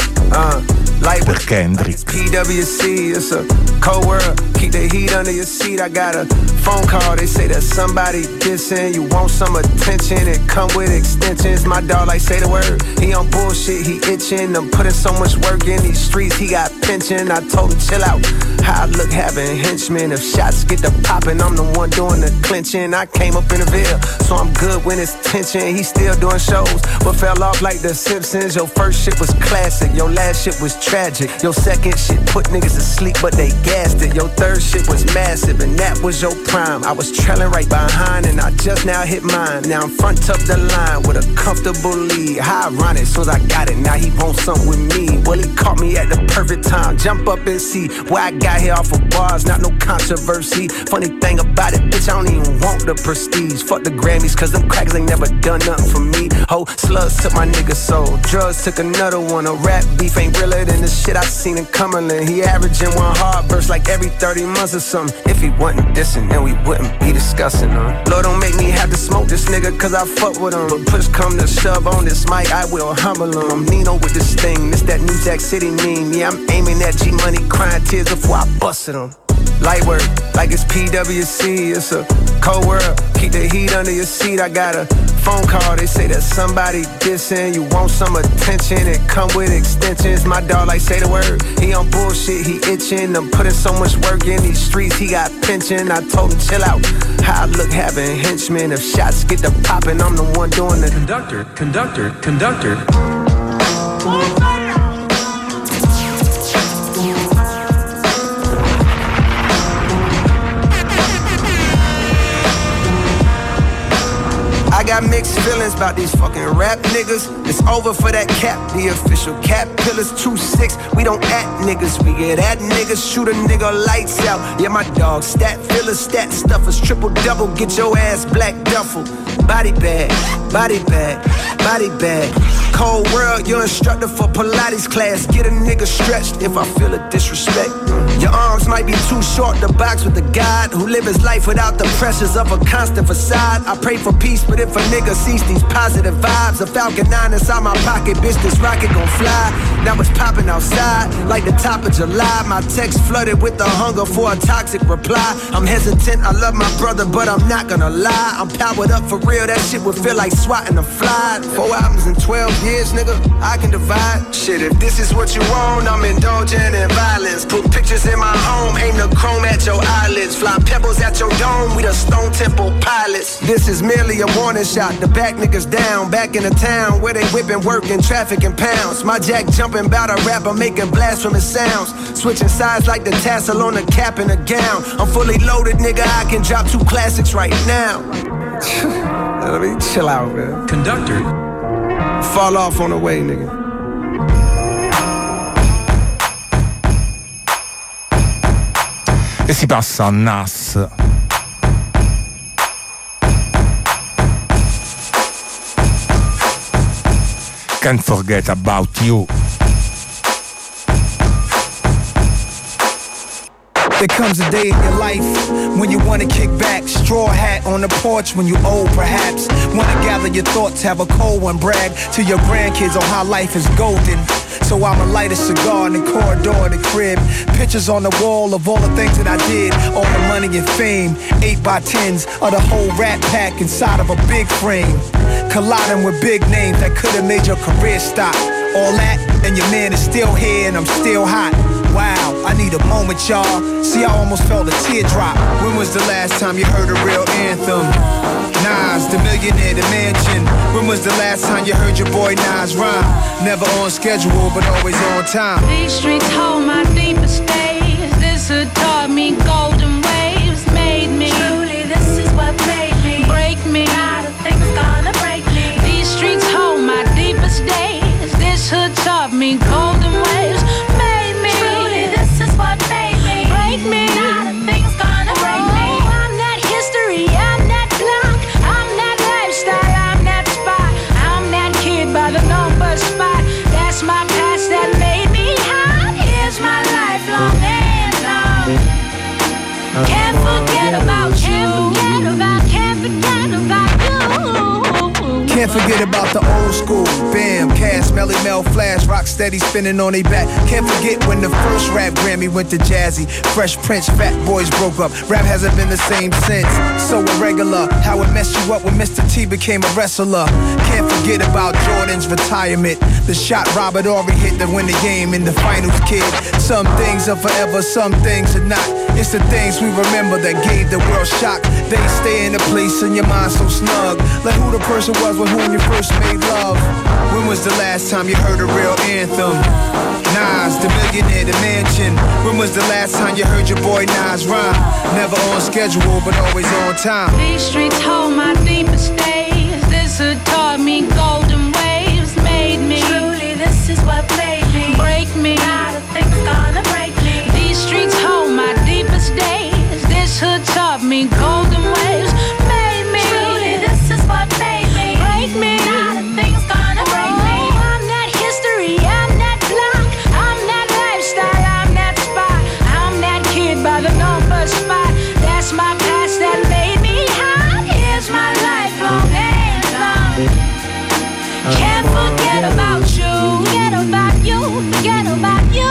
A: per Kendrick.
B: PWC, it's a cold world. Keep the heat under your seat. I got a phone call. They say that somebody dissing. You want some attention? It come with extensions. My dog like say the word. He on bullshit. He itching. I'm putting so much work in these streets. He got pension. I told him chill out. How I look having henchmen. If shots get to popping, I'm the one doing the clinching. I came up in the Ville, so I'm good when it's tension. He still doing shows, but fell off like the Simpsons. Your first shit was classic. Your last shit was tragic. Your second shit put niggas to sleep, but they gassed it. Your third shit was massive, and that was your prime. I was trailing right behind, and I just now hit mine. Now I'm front up the line with a comfortable lead. How ironic, soon as I got it, now he wants something with me. Well, he caught me at the perfect time. Jump up and see where I got here off of bars, not no controversy. Funny thing about it, bitch, I don't even want the prestige. Fuck the Grammys, cause them crackers ain't never done nothing for me. Ho, slugs took my nigga soul. Drugs took another one. A rap beef ain't realer than the shit I seen in Cumberland. He averaging one hard verse like every 30 months or something. If he wasn't dissing, then we wouldn't be discussing, Lord, don't make me have to smoke this nigga, cause I fuck with him. But push come to shove on this mic, I will humble him. I'm Nino with this thing, this that New Jack City meme. Yeah, I'm aiming at G-Money, crying tears before I busted him. Light work, like it's PWC, it's a cold world. Keep the heat under your seat. I got a phone call, they say that somebody dissing. You want some attention, it come with extensions. My dog like say the word. He on bullshit, he itching. I'm putting so much work in these streets, he got pension. I told him chill out. How I look having henchmen. If shots get to popping, I'm the one doing the conductor. I got mixed feelings about these fucking rap niggas. It's over for that cap, the official cap pillars 2-6. We don't act niggas, we get at niggas. Shoot a nigga lights out. Yeah, my dog, stat fillers, stat stuffers, triple double. Get your ass black duffel. Body bag, body bag, body bag. Cold world, your instructor for Pilates class. Get a nigga stretched if I feel a disrespect. Your arms might be too short to box with a god who live his life without the pressures of a constant facade. I pray for peace, but if a nigga sees these positive vibes, a Falcon 9 inside my pocket, bitch, this rocket gon' fly. Now it's popping outside like the top of July. My text flooded with the hunger for a toxic reply. I'm hesitant, I love my brother, but I'm not gonna lie. I'm powered up for real, that shit would feel like swatting a fly. 4 albums in 12 years, nigga, I can divide. Shit, if this is what you want, I'm indulging in violence. Put pictures in my home, aim the chrome at your eyelids. Fly pebbles at your dome, we the Stone Temple pilots. This is merely a warning shot, the back niggas down. Back in the town where they whipping, working, traffic and pounds. My jack jumping bout a rapper, making blasphemous sounds. Switching sides like the tassel on the cap and the gown. I'm fully loaded, nigga, I can drop 2 classics right now. Let me chill out, man.
C: Conductor.
B: Fall off on the way, nigga.
A: E si passa a Nas. Can't forget about you.
D: There comes a day in your life when you wanna kick back, straw hat on the porch when you old perhaps. Wanna gather your thoughts, have a cold one, brag to your grandkids on how life is golden. So I'ma light a cigar in the corridor of the crib. Pictures on the wall of all the things that I did. All the money and fame, 8x10s of the whole rat pack inside of a big frame. Colliding with big names that could've made your career stop. All that, and your man is still here and I'm still hot. Wow, I need a moment, y'all. See, I almost felt a teardrop. When was the last time you heard a real anthem? Nas, the millionaire, the mansion. When was the last time you heard your boy Nas rhyme? Never on schedule, but always on time.
E: These streets hold my deepest days. This had taught me golden waves. Made me. Truly, this is what made me. Break me. Not a thing's gonna break me. These streets hold my deepest days. This had taught me golden waves. Made me. Truly, this is what made me. Break me. Not a thing's gonna break me. I'm that history. I'm that clock. I'm that lifestyle. I'm that spot. I'm that kid by the number spot. That's my past that made me hot. Here's my lifelong anthem. Can't forget about you. Can't forget about you.
D: Can't forget about the old school. Bam, Cass, Melly Mel, Flash, rock steady spinning on they back. Can't forget when the first rap Grammy went to Jazzy. Fresh Prince, Fat Boys broke up. Rap hasn't been the same since. So irregular, how it messed you up when Mr. T became a wrestler. Can't forget about Jordan's retirement. The shot Robert Horry hit to win the game in the finals, kid. Some things are forever, some things are not. It's the things we remember that gave the world shock. They stay in a place in your mind so snug. Like who the person was with whom you first made love. When was the last time you heard a real anthem? Nas, the millionaire, the mansion. When was the last time you heard your boy Nas rhyme? Never on schedule, but always on time.
E: These streets hold my deepest days. This had taught me golden waves. Made me. Truly, this is what made me. Break me. Not a thing's gonna break me. These streets hold my deepest days. This had taught me golden waves. Made me. Truly, this is what made me. Break me. Not a thing's gonna break me. I'm that history. I'm that clock. I'm that lifestyle. I'm that spot. I'm that kid by the number spot. That's my past that made me hot. Here's my lifelong anthem. Can't forget about you. Forget about you. Forget about you.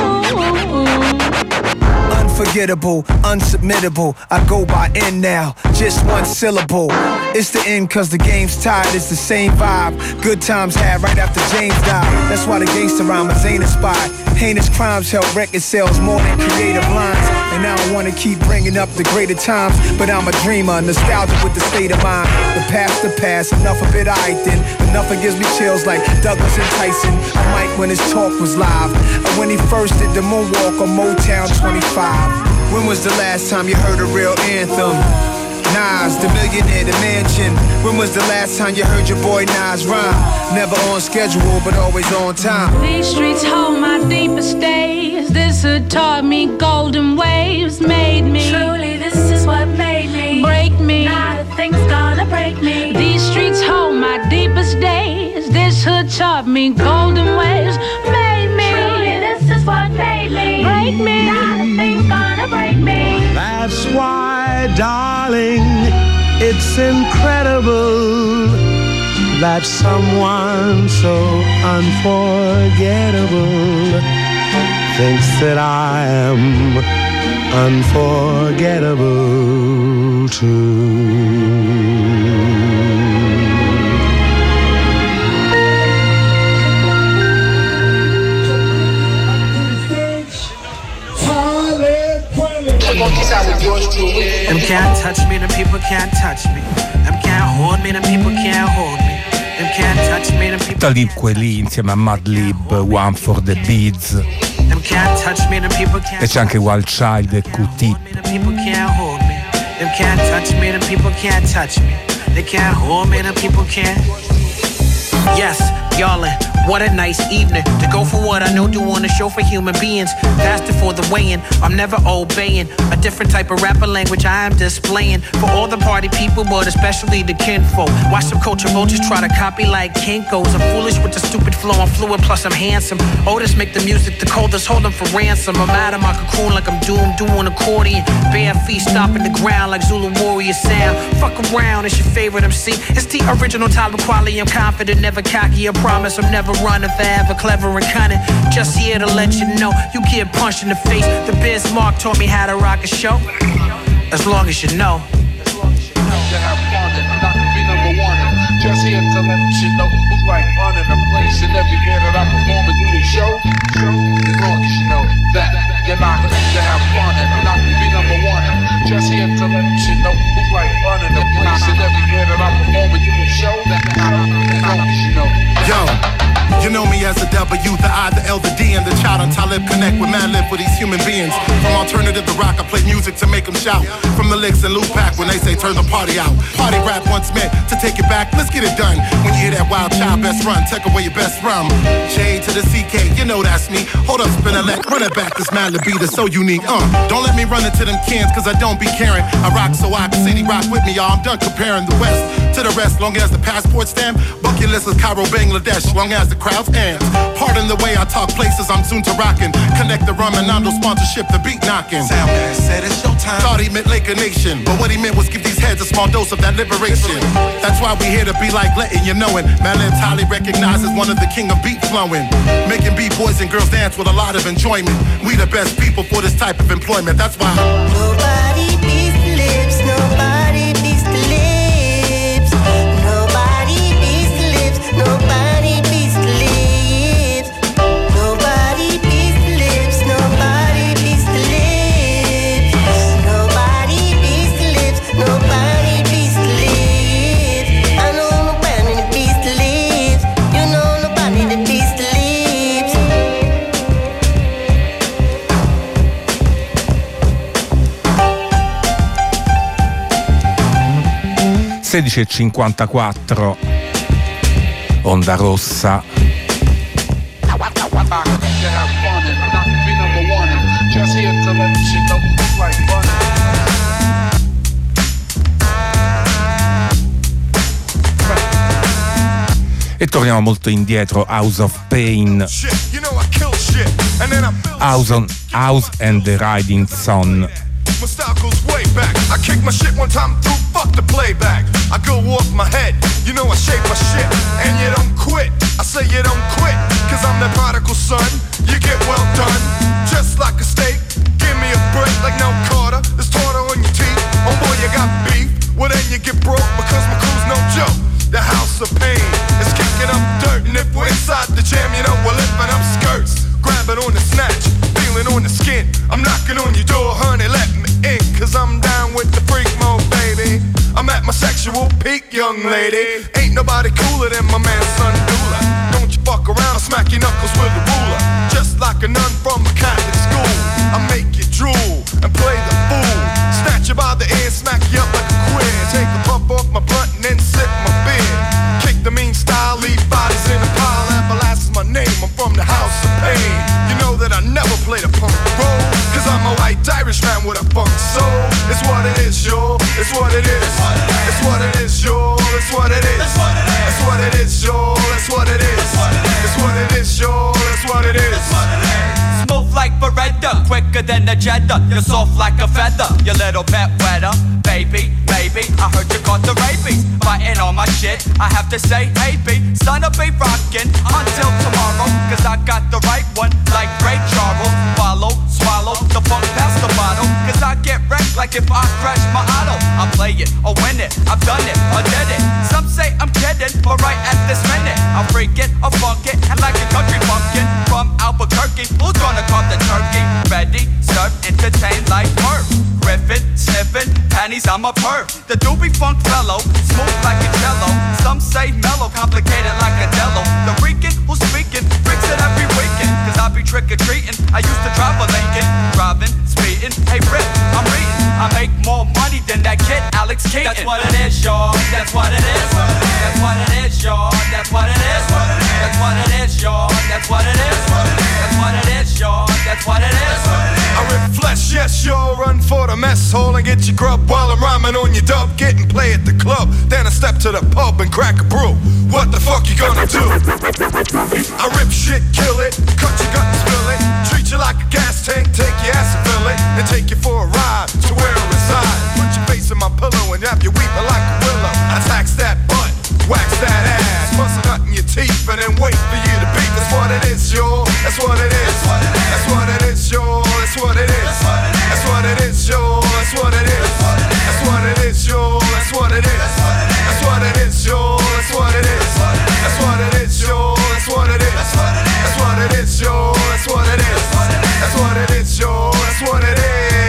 D: Unforgettable, unsubmittable. I go by N now, just one syllable. It's the end cause the game's tied, it's the same vibe. Good times had right after James died. That's why the gangster rhymers ain't inspired. Heinous crimes help record sales more than creative lines. And I don't wanna keep bringing up the greater times, but I'm a dreamer, nostalgic with the state of mind. The past, enough of it I then. Enough it gives me chills like Douglas and Tyson. A mic when his talk was live. And when he first did the moonwalk on Motown 25. When was the last time you heard a real anthem? Nas, the millionaire, the mansion. When was the last time you heard your boy Nas rhyme? Never on schedule, but always on time.
E: These streets hold my deepest days. This had taught me golden waves. Made me. Truly, this is what made me. Break me. Not a thing's gonna break me. These streets hold my deepest days. This had taught me golden waves. Made me. Truly, this is what made me. Break me. Not a thing's gonna break me.
W: That's why, darling, it's incredible that someone so unforgettable thinks that I am unforgettable too.
C: can't touch me, them people can't touch me. Them can't hold me, them people can't hold me. Them can't touch me, them people
A: Talib Kweli insieme a Madlib, One for the Beats.
C: Them can't touch me, them people can't.
A: E c'è anche Wild Child e QT.
C: Them people can't hold me. Them can't touch me, them people can't touch me. They can't hold me, them people can't. Yes, y'allin', what a nice evening to go for what I know, do on a show for human beings. Faster for the weigh-in, I'm never obeying a different type of rapper language I am displaying for all the party people, but especially the kinfolk. Watch some culture vultures try to copy like Kinko's. I'm foolish with the stupid flow, I'm fluid, plus I'm handsome. Otis make the music, the coldest, hold them for ransom. I'm out of my cocoon like I'm doomed, doing accordion. Bare feet stomping the ground like Zulu warrior sound. Fuck around, it's your favorite MC. It's the original Talib Kweli, I'm confident, never cocky, I promise I'm never running forever, clever and cunning. Just here to let you know, you get punched in the face. The Biz Mark taught me how to rock a show. As long as you know.
F: To have fun and not to be number one. Just here to let you know who's like running the place in every year that I perform and do the show. As long as you know that you're not to have fun and not to be number one. Just here to let you know who's like running the place in every year that I perform and do the show. As long as you know.
I: Yo, you know me as the W, the I, the L, the D, and the child on Talib Connect with Madlib for these human beings. From alternative to rock, I play music to make them shout. From the licks and loop pack when they say turn the party out. Party rap once meant to take it back, let's get it done. When you hear that Wild Child best run, take away your best rum. J to the CK, you know that's me. Hold up, spin a leg, run it back, this Madlib beat is so unique. Don't let me run into them cans, cause I don't be caring. I rock so I can city rock with me, y'all. I'm done comparing the West to the rest, long as the passport stamp. Bucket list is Cairo, Bangladesh, long as the crowd's ants. Pardon the way I talk places I'm soon to rockin'. Connect the rum and Nando sponsorship, the beat knockin'. Soundman said it's showtime. Thought he meant Laker Nation, but what he meant was give these heads a small dose of that liberation. That's why we here to be like letting you know it. Madlib's highly recognized as one of the king of beat flowing. Making B-boys and girls dance with a lot of enjoyment. We the best people for this type of employment, that's why.
H: Nobody beats the lips, nobody beats the lips. Nobody beats the lips, nobody beats the lips. Nobody beats the lips, nobody beats the lips. Nobody beats the lips, nobody beats the lips. I know nobody that beats the lips. You know nobody that beats the lips.
A: 16:54 Onda Rossa. E torniamo molto indietro, House of Pain, House and the Riding Sun.
X: My style goes way back. I kick my shit one time through, fuck the playback. I go off my head, you know I shape my shit. And you don't quit, I say you don't quit. Cause I'm the prodigal son, you get well done. Just like a steak, give me a break like no Carter. There's tartar on your teeth, oh boy you got beef. Well then you get broke because my crew's no joke. The House of Pain is kicking up dirt. And if we're inside the jam, you know we're lifting up skirts. Grabbing on the snatch, feeling on the skin. I'm knocking on your door, honey, let me in. Cause I'm down with the freak mode, baby. I'm at my sexual peak, young lady. Ain't nobody cooler than my man, Son Dula. Don't you fuck around, I'll smack your knuckles with a ruler. Just like a nun from a Catholic school. I make you drool and play the fool. Snatch you by the ear, smack you up like a queer. Take the puff off my blunt and then sip my beer. Kick the mean style, leave bodies in a pile. Everlast is my name, I'm from the House of Pain. You know that I never played a punk role. Cause I'm a white Irish man with a funk soul. It's what it is, yo. It's what it is. It's what it is, yo. It's what it is. It's what it is, yo. It's what it is. It's what it is, yo. It's what it is.
Y: Smooth like Beretta, quicker than a Jetta. You're soft like a feather, your little pet wetter. Baby, baby, I heard you caught the rabies. Biting on my shit, I have to say, hey B, son of a rockin' until tomorrow. Cause I got the right one, like Ray Charles. Follow, swallow, the funk past the bottle. Cause I get wrecked like if I crash my auto. I play it or win it, I've done it or did it. Some say I'm kidding, but right at this minute I'll freak it or funk it, and like a country pumpkin from Albuquerque, who's gonna call the turkey? Ready, serve, entertain like Murph. Riffin', sniffin', panties, I'm a perv. The doobie funk fellow, smooth like a jello. Some say mellow, complicated like a Dello. The Rican who's speaking, bricks it every weekend. Cause I be trick-or-treating, I used to drive a Lincoln. Driving, speeding, hey Rip, I'm reading. I make more money than that kid, Alex Keaton. That's what it is, y'all, that's what it is. That's what it is, y'all, that's what it is. That's what it is, y'all, that's what it is. That's what it is, y'all, that's what it is.
X: I rip flesh, yes, y'all, run for the mess hall and get your grub while I'm rhyming on your dub. Get and play at the club, then I step to the pub and crack a brew. What the fuck you gonna do? I rip shit, kill it, cut your gut and spill it. Treat you like a gas tank, take your ass and fill it, and take you for a ride to where I reside. Put your face in my pillow and have you weeping like a willow. I tax that butt, wax that ass, bust a nut in your teeth and then wait for you to beat. That's what it is, y'all, that's what it is. That's what it is, y'all, that's what it is. That's what it is, y'all, that's what it is. That's what it is, y'all, that's what it is. That's what it is, y'all, that's what it is. That's what it is, y'all, that's what it is. That's what it is, y'all, that's what it is. That's what it is, y'all, that's what it is.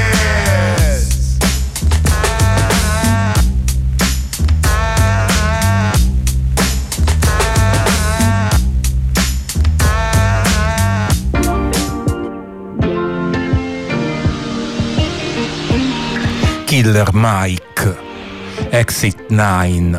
A: Killer Mike, Exit 9.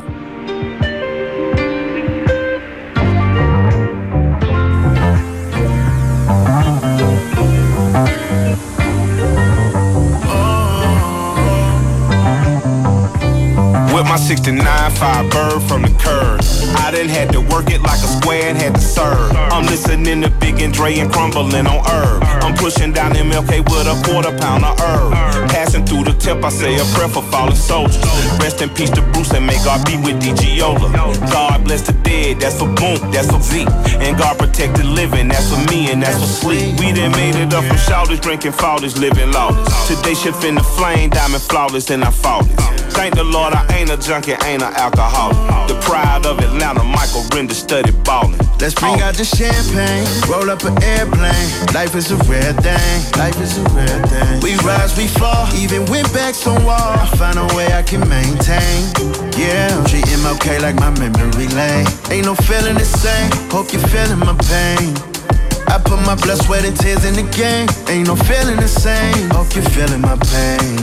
G: With my 69.5 bird from the curb, I done had to work it like a square and had to serve. I'm listening to Big and Dre and crumbling on herb. I'm pushing down MLK with a quarter pound of herb. Passing through the tip, I say a prayer for fallen soldiers. Rest in peace to Bruce and may God be with DGola. God bless the dead, that's for Boom, that's for Z. And God protect the living, that's for me and that's for Sleep. We done made it up from shouters, drinking fathers, living lawless. Today shift in the flame, diamond flawless, and I fought it. Thank the Lord I ain't a junkie, ain't an alcoholic. The pride of Atlanta, Michael Render studied ballin'.
J: Let's bring out the champagne, roll up an airplane. Life is a rare thing, life is a rare thing. We rise, we fall, even when backs on wall. I find a way I can maintain. Yeah, I'm treating MLK like my memory lane. Ain't no feeling the same, hope you're feeling my pain. I put my blood, sweat, and tears in the game. Ain't no feeling the same, hope you're feeling my pain.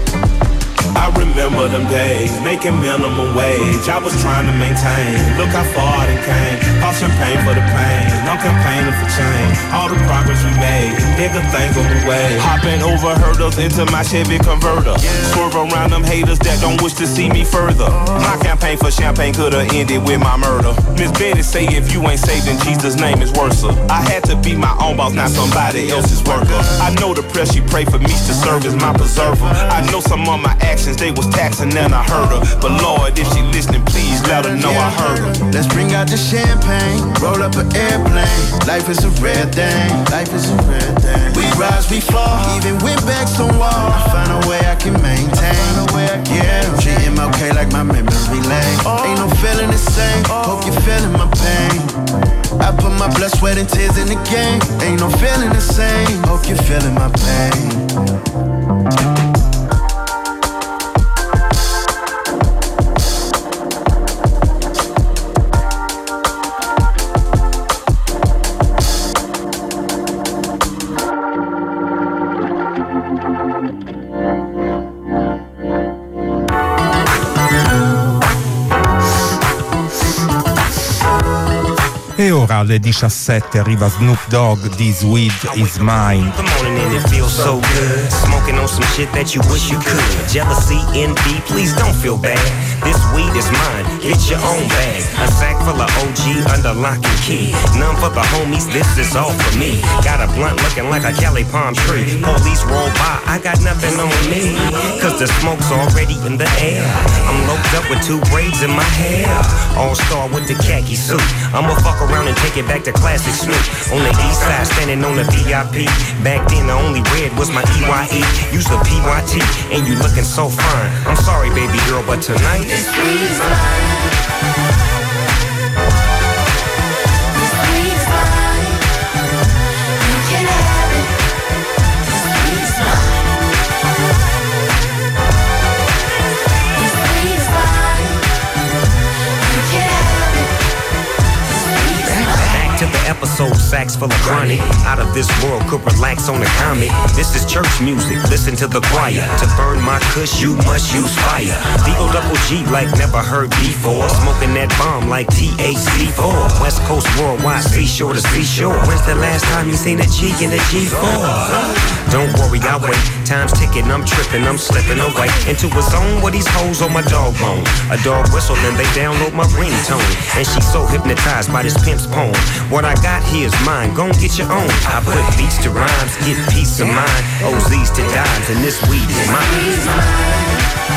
G: I remember them days, making minimum wage. I was trying to maintain. Look how far it came. Cost some pain for the pain. I'm campaigning for change. All the progress we made, bigger things on the way. Hopping over hurdles into my Chevy Converter. Swerve around them haters that don't wish to see me further. My campaign for champagne could've ended with my murder. Miss Betty say if you ain't saved, then Jesus' name is worse. I had to be my own boss, not somebody else's worker. I know the press she pray for me to serve as my preserver. I know some of my actions, they was taxing and I heard her. But Lord, if she listening, please let her know I heard her.
J: Let's bring out the champagne, roll up an airplane. Life is a rare thing, life is a rare thing. We rise, we fall, even when backs on wall. I find a way I can maintain. Yeah, I'm treating MLK like my memory lane. Ain't no feeling the same, hope you're feeling my pain. I put my blood, sweat, and tears in the game. Ain't no feeling the same, hope you're feeling my pain.
A: E ora alle 17 arriva Snoop Dogg, This Weed Is Mine.
K: The morning and it feels so good. Smoking on some shit that you wish you could. Jealousy, envy, please don't feel bad. This weed is mine, get your own bag. A sack full of OG under lock and key. None for the homies, this is all for me. Got a blunt looking like a Cali palm tree. Police roll by, I got nothing on me. Cause the smoke's already in the air. I'm loped up with 2 braids in my hair. All-star with the khaki suit. I'ma fuck around and take take it back to classic Snoop. On the east side, standing on the VIP. Back then, the only red was my EYE. Use the PYT, and you looking so fine. I'm sorry, baby girl, but tonight
E: this sweet is mine.
K: episode, sax full of chronic. Out of this world, could relax on the comic. This is church music, listen to the choir. To burn my kush, you must use fire. D-O-double-G like never heard before. Smoking that bomb like THC4. West Coast worldwide, seashore to seashore. When's the last time you seen a G in a G4? Don't worry, I'll wait. Time's ticking, I'm tripping, I'm slipping away into a zone where these hoes on my dog bone. A dog whistle, then they download my ringtone. And she's so hypnotized by this pimp's poem. What I got here is mine, gon' get your own. I put beats to rhymes, get peace of mind. OZs to dimes, and this weed is mine.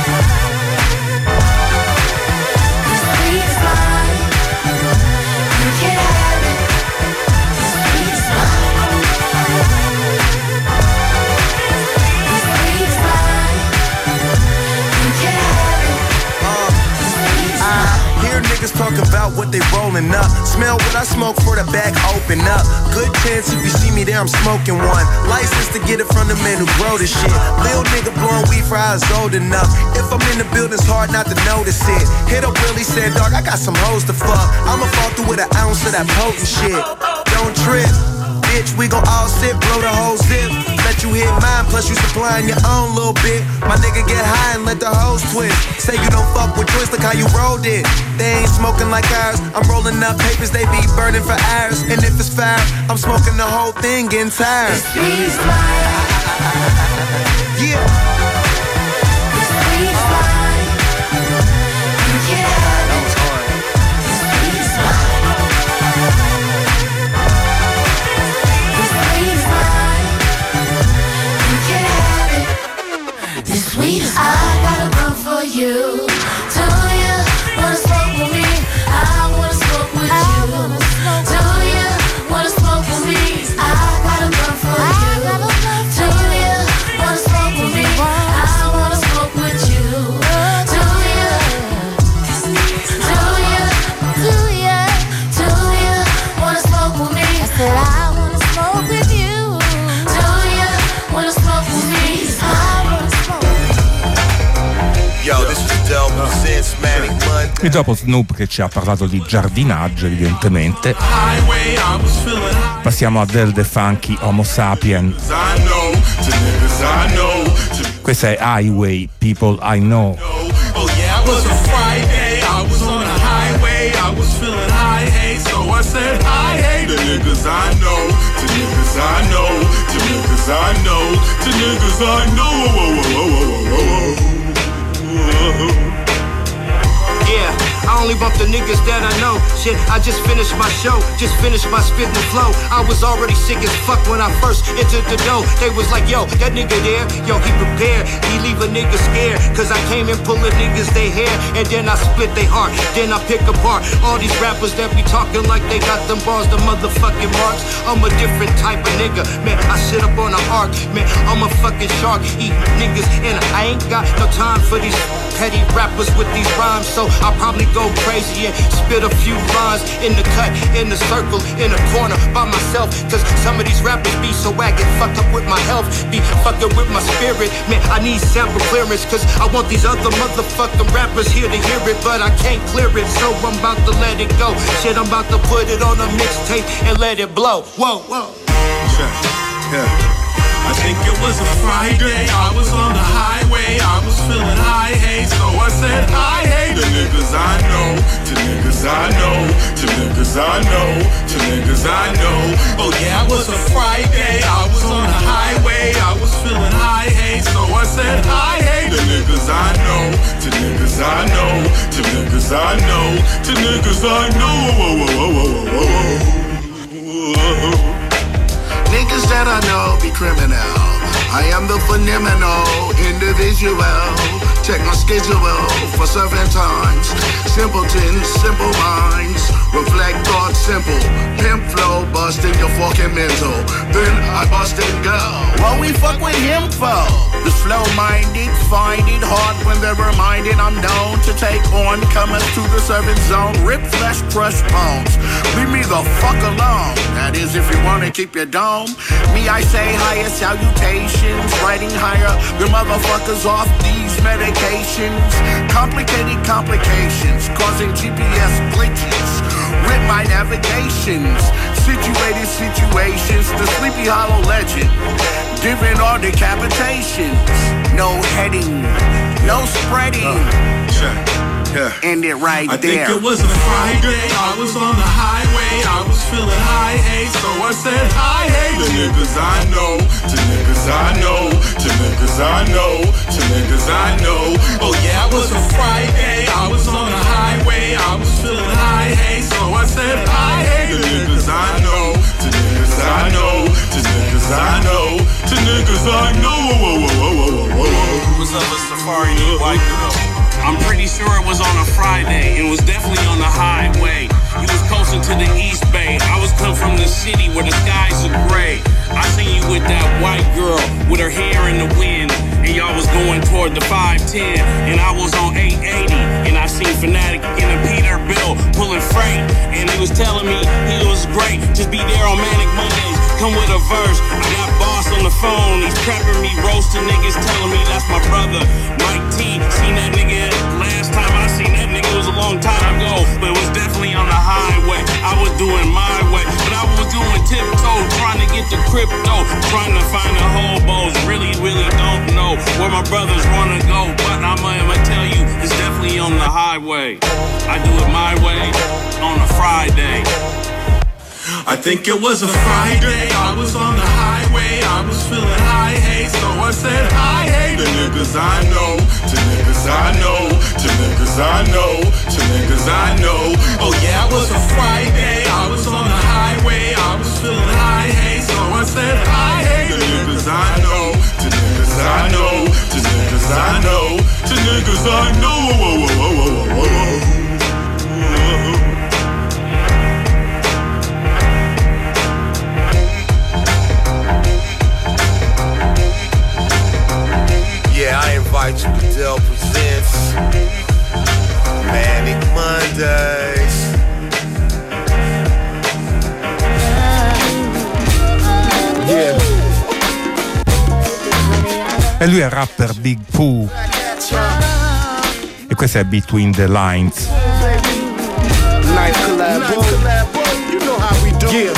J: Niggas talk about what they rolling up. Smell what I smoke for the back open up. Good chance if you see me there, I'm smoking one. License to get it from the man who grow this shit. Lil nigga blowing weed for I was old enough. If I'm in the building, it's hard not to notice it. Hit up Willie, said, dog, I got some hoes to fuck. I'ma fall through with an ounce of that potent shit. Don't trip. Bitch, we gon' all sit, blow the whole zip. Let you hit mine, plus you supplying your own little bit. My nigga get high and let the hoes twist. Say you don't fuck with joints, look how you rolled it. They ain't smoking like ours. I'm rolling up papers, they be burning for hours. And if it's fire, I'm smoking the whole thing, getting tired. Yeah.
E: I got a run for you. Do you wanna smoke with me? I wanna smoke with you. Do you wanna smoke with me? I got a run for you. Do you wanna smoke with me? I wanna smoke with you. Do you? Do you? Do you? Do you wanna smoke with me? I said I wanna smoke with you. Do you wanna smoke with me?
A: E dopo Snoop che ci ha parlato di giardinaggio, evidentemente, passiamo a Del The Funky Homo Sapien. Questa è Highway, People I Know.
M: Oh yeah, it was a Friday, I was on a highway, I was feeling high, hey, so I said hi, hey, the niggas I know, the niggas I know, the niggas I know, the niggas I know.
V: Yeah, I only bump the niggas that I know. Shit, I just finished my show, just finished my spittin' flow. I was already sick as fuck when I first entered the door. They was like, yo, that nigga there, yo, he prepared. He leave a nigga scared, cause I came and pullin' niggas they hair. And then I split they heart, then I pick apart all these rappers that be talking like they got them bars, the motherfucking marks. I'm a different type of nigga, man, I sit up on a arc. Man, I'm a fucking shark, eat niggas. And I ain't got no time for these petty rappers with these rhymes. So I'll probably go crazy and spit a few lines in the cut, in the circle, in the corner by myself. Cause some of these rappers be so whack and fucked up with my health, be fucking with my spirit. Man, I need sample clearance, cause I want these other motherfucking rappers here to hear it, but I can't clear it, so I'm about to let it go. Shit, I'm about to put it on a mixtape and let it blow. Whoa, whoa.
M: Yeah. I think it was a Friday, I was on the highway, I was feeling high, hey, so I said hi, hey, the niggas I know, the niggas I know, the niggas I know, the niggas I know. Oh yeah, it was a Friday, I was on the highway, I was feeling high, hey, so I said hi, hey, the niggas I know, the niggas I know, the niggas I know, the niggas I know.
N: Niggas that I know be criminal.
O: I am the phenomenal individual. Check my schedule for 7 times. Simpletons, simple minds. Reflect thoughts simple. Pimp flow busting your fucking mental. Then I busted go.
P: What we fuck with him for? The slow-minded find it hard when they're reminded I'm known to take on comers to the serving zone. Rip flesh, crush bones. Leave me the fuck alone. That is if you wanna keep your dome. Me, I say higher salutations. Riding higher, the motherfuckers off these medications. Complicated complications causing GPS glitches with my navigations. Situated situations, the Sleepy Hollow legend. Giving all decapitations. No heading, no spreading. End it right
M: I
P: there.
M: think it was a Friday, I was on the highway, I was feeling high, hey, so I said hi, hey, to niggas I know, to niggas I know, to niggas I know, to niggas I know. Oh yeah, it was a Friday, I was on the highway, I was feeling high, hey, so I said hi, hey, to niggas I know, to niggas I know, to niggas I know, to niggas I know. Whoa, whoa, whoa, whoa, whoa, whoa.
Q: What's up, a Safari white girl? I'm pretty sure it was on a Friday. It was definitely on the highway. You was coasting to the East Bay. I was come from the city where the skies are gray. I seen you with that white girl with her hair in the wind. And y'all was going toward the 510. And I was on 880. And I seen Fanatic in a Peterbilt pulling freight. And he was telling me he was great. Just be there on Manic Mondays. Come with a verse. I got Boss on the phone. He's prepping me, roasting niggas, telling me that's my brother, Mike T. Seen that nigga last time I seen that nigga was a long time ago. But it was definitely on the highway. I was doing my way. But I was doing tiptoe, trying to get the crypto. Trying to find the hobos. Really, really don't know where my brothers wanna go. But I'ma tell you, it's definitely on the highway. I do it my way on a Friday.
M: I think it was a Friday, I was on the highway, I was feeling high, hey, so I said hi, hey, to niggas I know, to niggas I know, to niggas I know, to niggas I know. Oh yeah, it was a Friday, I was on the highway, I was feeling high, hey, so I said hi, hey, to niggas I know, to niggas I know, to niggas I know, to niggas I know. Whoa, whoa, whoa, whoa, whoa, whoa.
R: Yeah, I invite you to Dell Presents Manic Mondays.
A: Yeah. E lui è il rapper Big Pooh. E questo è Between the Lines.
P: Nice collabo. You know how we do. Yeah.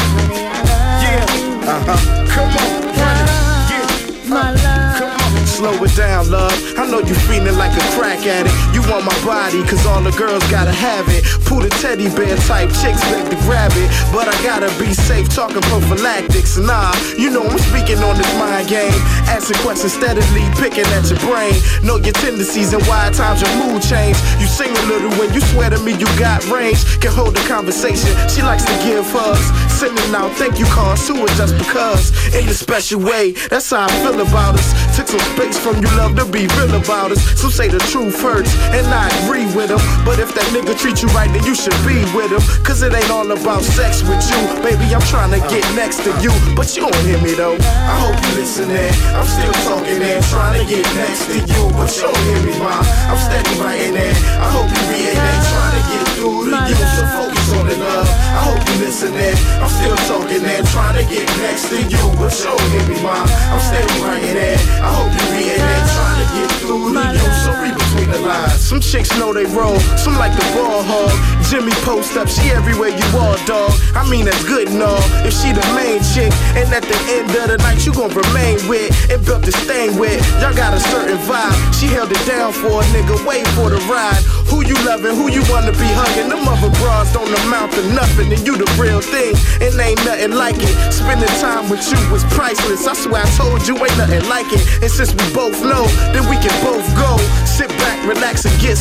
P: Come on. My love. Come on. Slow it down, love. I know you feeling like a crack addict. You want my body, cause all the girls gotta have it. Pull the teddy bear type chicks beg to grab it. But I gotta be safe, talking prophylactics. Nah, you know I'm speaking on this mind game. Asking questions steadily, picking at your brain. Know your tendencies and why at times your mood change. You sing a little when you swear to me you got range. Can hold a conversation, she likes to give hugs. Sending out thank you cards to her just because. In a special way, that's how I feel about us. Took some space from you, love to be real about us. Some say the truth hurts, and I agree with them. But if that nigga treat you right, then you should be with him. Cause it ain't all about sex with you. Baby, I'm trying to get next to you, but you don't hear me though. I hope you listening. I'm still talking and trying to get next to you, but you don't hear me, ma. I'm steady writing it. I hope you reading it, trying to get through to you. So focus on the love. I hope you listening. I'm still talking and trying to get next to you, but you don't hear me, ma. I'm steady writing it. I hope you reading it, trying to get through to you. So read between the lines. Some chicks know they roll, some like the ball hog. Jimmy post up, she everywhere you are, dog. I mean that's good and all. If she the main chick, and at the end of the night you gon' remain with and built this thing with. Y'all got a certain vibe. She held it down for a nigga, wait for the ride. Who you loving, who you wanna be hugging? Them other bras don't amount to nothing, and you the real thing, and ain't nothing like it. Spending time with you was priceless. I swear I told you ain't nothing like it. And since we both know, then we can both go. Sit back, relax, and get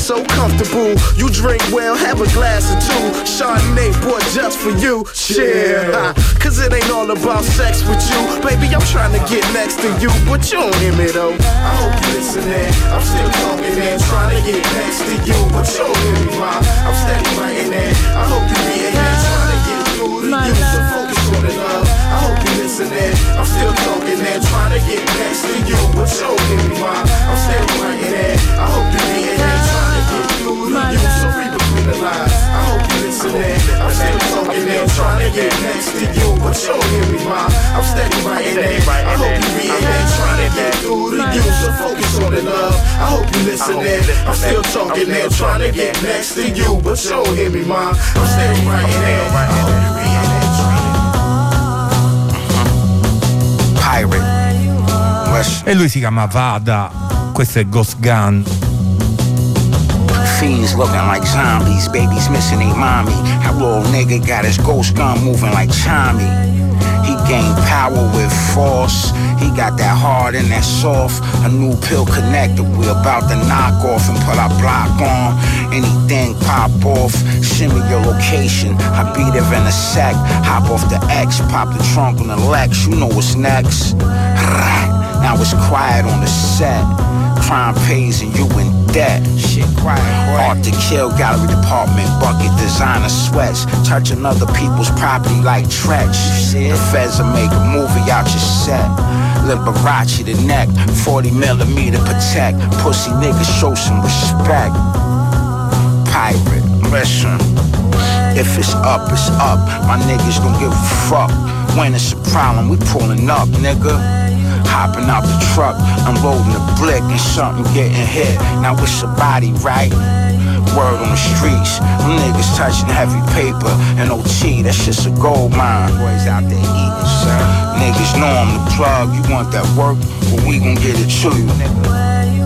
P: so comfortable. You drink well, have a glass or two. Chardonnay bought just for you. Cheer. Cause it ain't all about sex with you. Baby, I'm trying to get next to you, but you don't hear me though. I hope you listening. I'm still talking and trying to get next to you, but you don't hear me, ma. I'm steady writing that. I hope you be in here trying to get through to you. So focus on the love. I hope you listening. I'm still talking and trying to get next to you, but you don't hear me, ma. I'm steady writing that. I hope you be in here trying to get through to you. So read between the lines. I hope you listening. I'm still talking and trying to get next to you, but you don't hear me, ma. I'm steady writing that. I hope you be in here trying to get through to you. So focus on the love. I hope you listening. I'm still talking and trying to get next to you, but you don't hear me, ma. I'm steady writing that. I hope you be in here trying to.
B: Pirate.
A: E lui si chiama Vada, questo è Ghost Gun.
B: Fiends looking like zombies, babies missing their mommy. That little nigga got his ghost gun moving like Tommy. He gained power with force. He got that hard and that soft. A new pill connector. We about to knock off and put our block on. Anything pop off. Shimmy your location. I be there in a sec. Hop off the X. Pop the trunk on the Lex. You know what's next. Now it's quiet on the set. Crime pays and you in debt. Shit quiet. Hard to kill, gallery department, bucket designer sweats. Touching other people's property like Tretch. The feds will make a movie out your set. Liberace the neck, 40mm protect. Pussy niggas show some respect. Pirate, listen. If it's up, it's up. My niggas don't give a fuck. When it's a problem, we pulling up, nigga. Hopping out the truck, unloading the blick and something getting hit. Now it's a body, right? Word on the streets, them niggas touching heavy paper and OT, that shit's a gold mine. Boys out there eating, son. Niggas know I'm the plug, you want that work? Well, we gon' get it to you, nigga.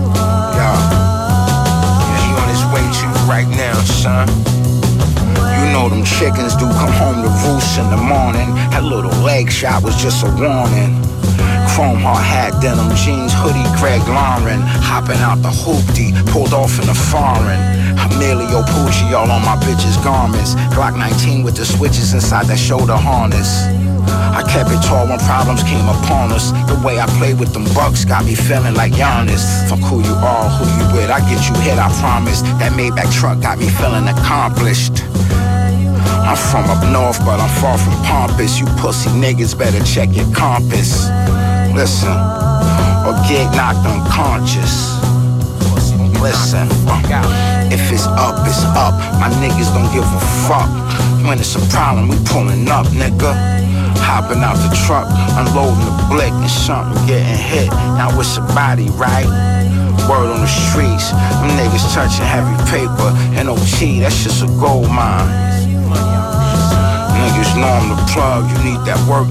B: Yeah, he on his way to you right now, son. You know them chickens do come home to roost in the morning. That little leg shot was just a warning. Chrome hard hat, denim jeans, hoodie, Greg Lauren. Hopping out the hoopty, pulled off in the foreign. Emilio Pucci all on my bitch's garments. Glock 19 with the switches inside that shoulder harness. I kept it tall when problems came upon us. The way I played with them bucks got me feeling like Giannis. Fuck who you are, who you with, I get you hit, I promise. That Maybach truck got me feeling accomplished. I'm from up north, but I'm far from pompous. You pussy niggas better check your compass. Listen, or get knocked unconscious. Listen, if it's up, it's up. My niggas don't give a fuck. When it's a problem, we pulling up, nigga. Hopping out the truck, unloading the blick and something getting hit. Now it's a body, right? Word on the streets, them niggas touching heavy paper and OT, that's just a gold mine. Niggas know I'm the plug, you need that work.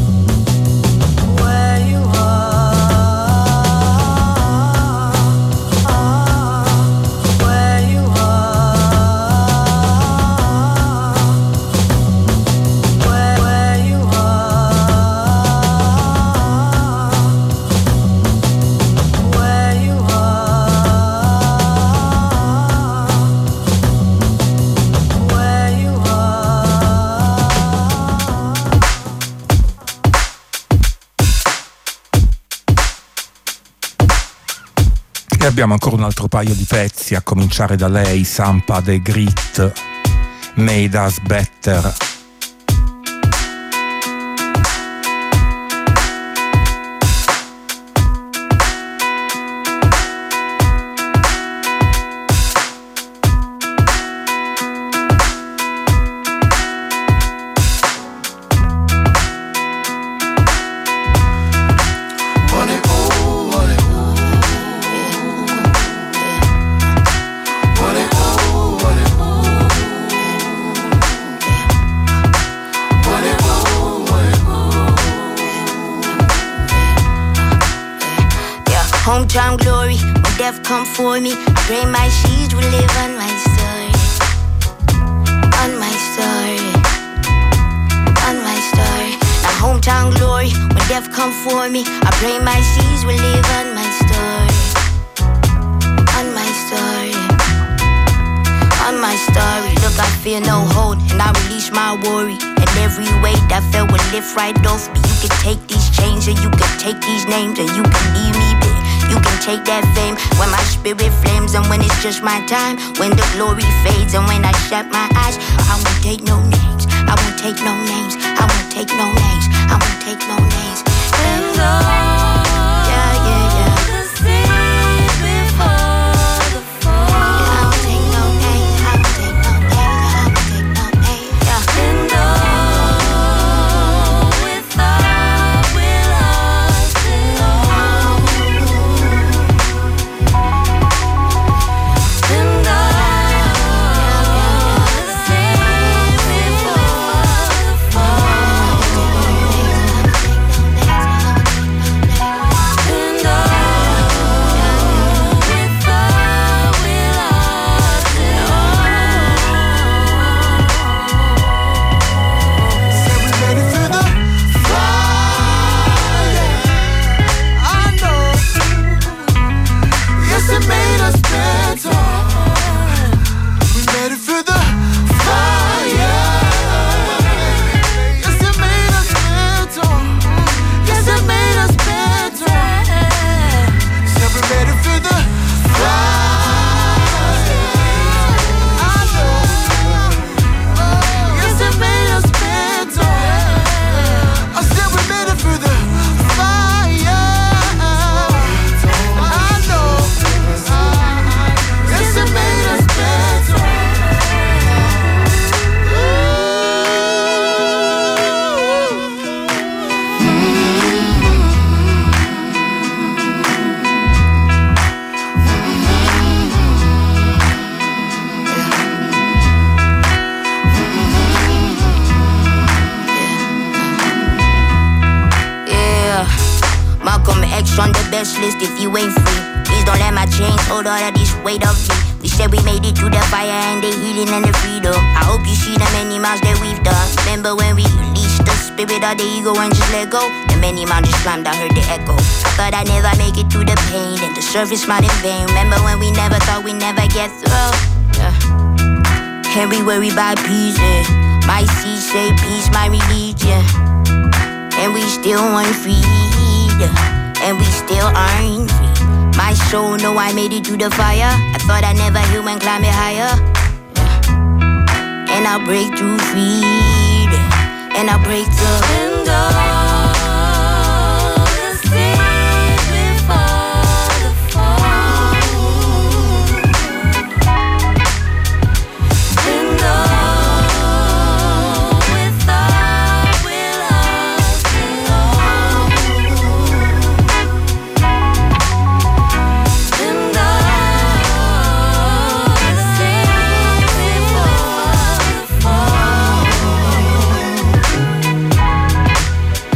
A: E abbiamo ancora un altro paio di pezzi, a cominciare da lei, Sampa de Grit, Made Us Better.
L: Hometown glory, when death come for me, I pray my seeds will live on my story. On my story. On my story. Now hometown glory, when death come for me, I pray my seeds will live on my story. On my story. on my story. Look, I fear no hold, and I release my worry. And every weight I felt would lift right off me. You can take these chains, or you can take these names, or you can leave me bare. You can take that fame when my spirit flames, and when it's just my time, when the glory fades, and when I shut my eyes, I won't take no names. I won't take no names. I won't take no names. I won't take no names. And on the best list if you ain't free. Please don't let my chains hold all of this weight of me. We said we made it through the fire and the healing and the freedom. I hope you see the many miles that we've done. Remember when we released the spirit of the ego and just let go? The many mountains climbed, I heard the echo. I thought I'd never make it through the pain, and the surface might in vain. Remember when we never thought we'd never get through? Yeah. And we worry about peace, yeah. My seed say peace, my religion. And we still want freedom, and we still aren't free. My soul know I made it through the fire. I thought I'd never heal and climb it higher. Yeah. And I'll break through freedom, and I'll break through. And all the sin before the fall. And all without will last alone. And all the sin before the fall.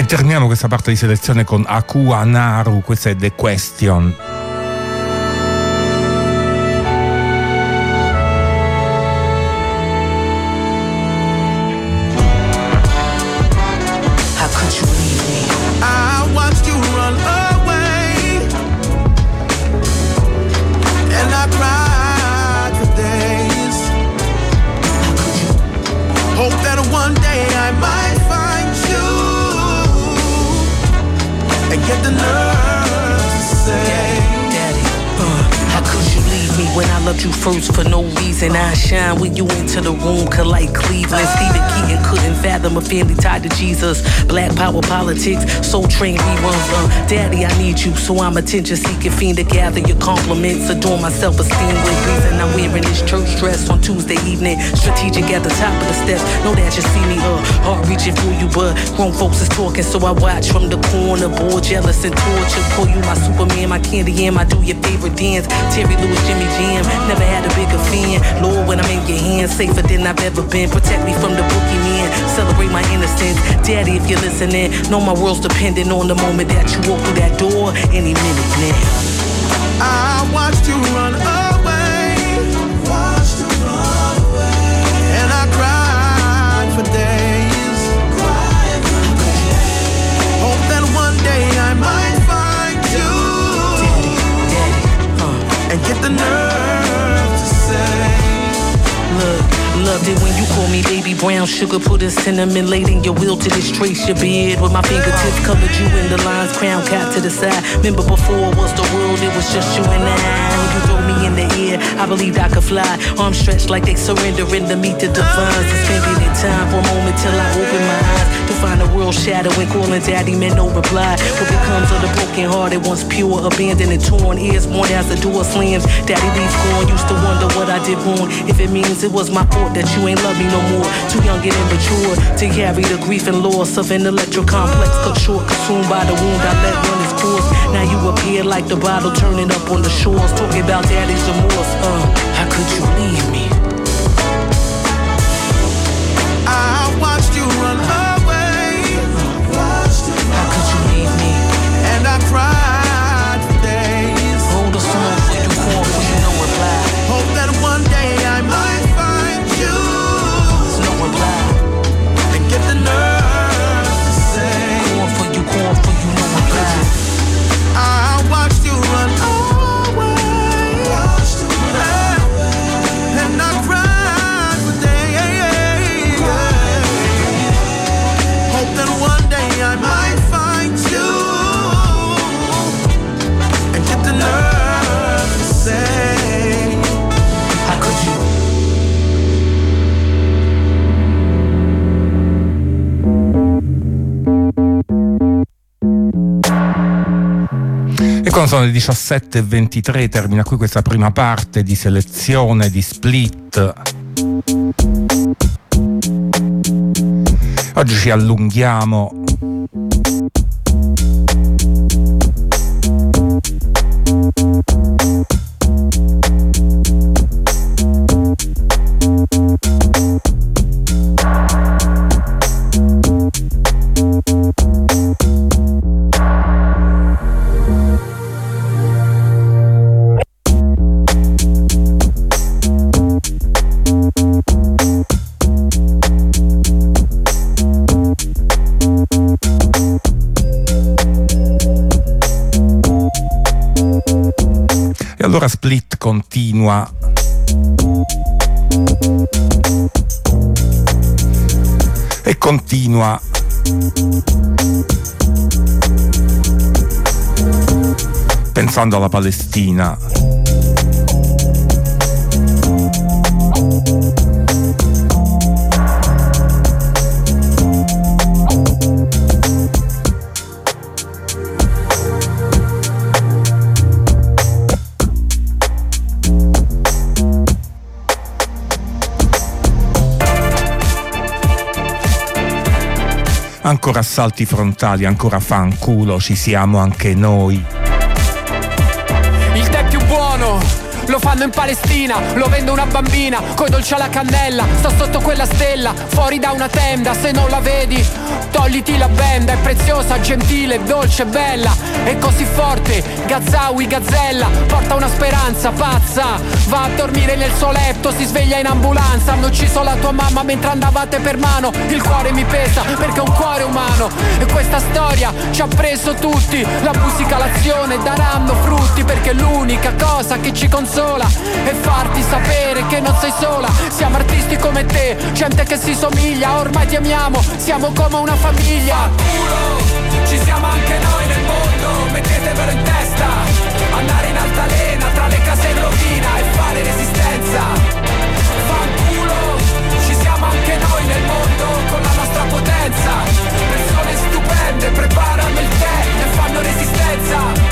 A: terminiamo questa parte di selezione con Akua Naru, questa è The Question.
D: Get the nerve to say, Daddy, how could you leave me when I loved you first for no reason? I shine when you enter the room, could like Cleveland. Stephen Keaton couldn't fathom a family tied to Jesus. Black power politics, Soul Train reruns. Daddy, I need you, so I'm attention seeking fiend to gather your compliments. Adorn my self-esteem with reason. I'm wearing this church dress on Tuesday evening. Strategic at the top of the steps. Know that you see me, heart reaching for you, but grown folks is talking, so I watch from the corner. Bored, jealous, and tortured. Call you my Superman, my Candy Yam. I do your favorite dance. Terry Lewis, Jimmy Jam. Never had a bigger fan. Lord, when I'm in your hands, safer than I've ever been. Protect me from the boogeyman. Celebrate my innocence. Daddy, if you're listening, know my world's dependent on the moment that you walk through that door. Any minute now. I watched you run away. Watched you run away. And I cried for days. Cried for days. Hope that one day I might find you. Daddy, and get the nerve to say, look. Loved it when you call me baby brown sugar, put a cinnamon laid in your will to this trace your beard. With my fingertips colored you in the lines, crown cap to the side. Remember before it was the world, it was just you and I. When you throw me in the air, I believed I could fly. Arms stretched like they surrendering to meet the divine. Suspended in time for a moment till I open my eyes to find the world shadowing, calling daddy, meant no reply. What becomes of the broken hearted, once pure, abandoned and torn, ears worn as the door slams. Daddy leaves gone, used to wonder what I did wrong. If it means it was my fault that you ain't love me no more. Too young and immature to carry the grief and loss of an electro complex cut short, consumed by the wound I let run its course. Now you appear like the bottle turning up on the shores, talking about daddy's remorse. How could you leave me? I watched you run away. How could you leave me? And I cried for days. Hold a song for you, call for you, no reply. Hope that one day I might find you. No reply. And get the nerve to say, call for you, no reply. I watched you run away. And I cried for days. Hope that one day I might find you. And get the nerve to say, how could you?
A: E quando sono le 17:23 termina qui questa prima parte di selezione di Split. Oggi ci allunghiamo e allora Split continua e continua pensando alla Palestina. Ancora assalti frontali, ancora fanculo, ci siamo anche noi.
S: Il tè più buono,
C: lo fanno in Palestina, lo vende una bambina, coi dolci alla cannella, sta sotto quella stella, fuori da una tenda, se non la vedi, togliti la benda, è preziosa, gentile, dolce, bella, è così forte, Gazawi, gazzella, porta una speranza pazza, va a dormire nel suo letto, si sveglia in ambulanza, hanno ucciso la tua mamma mentre andavate per mano, il cuore mi pesa perché è un cuore umano, e questa storia ci ha preso tutti, la musica, l'azione daranno frutti, perché l'unica cosa che ci consola è farti sapere che non sei sola, siamo artisti come te, gente che si somiglia, ormai ti amiamo, siamo come una famiglia. Fanculo, ci siamo anche noi nel mondo, mettetevelo in testa, andare in altalena tra le case in rovina e fare resistenza. Fanculo, ci siamo anche noi nel mondo con la nostra potenza, persone stupende preparano il tè e fanno resistenza.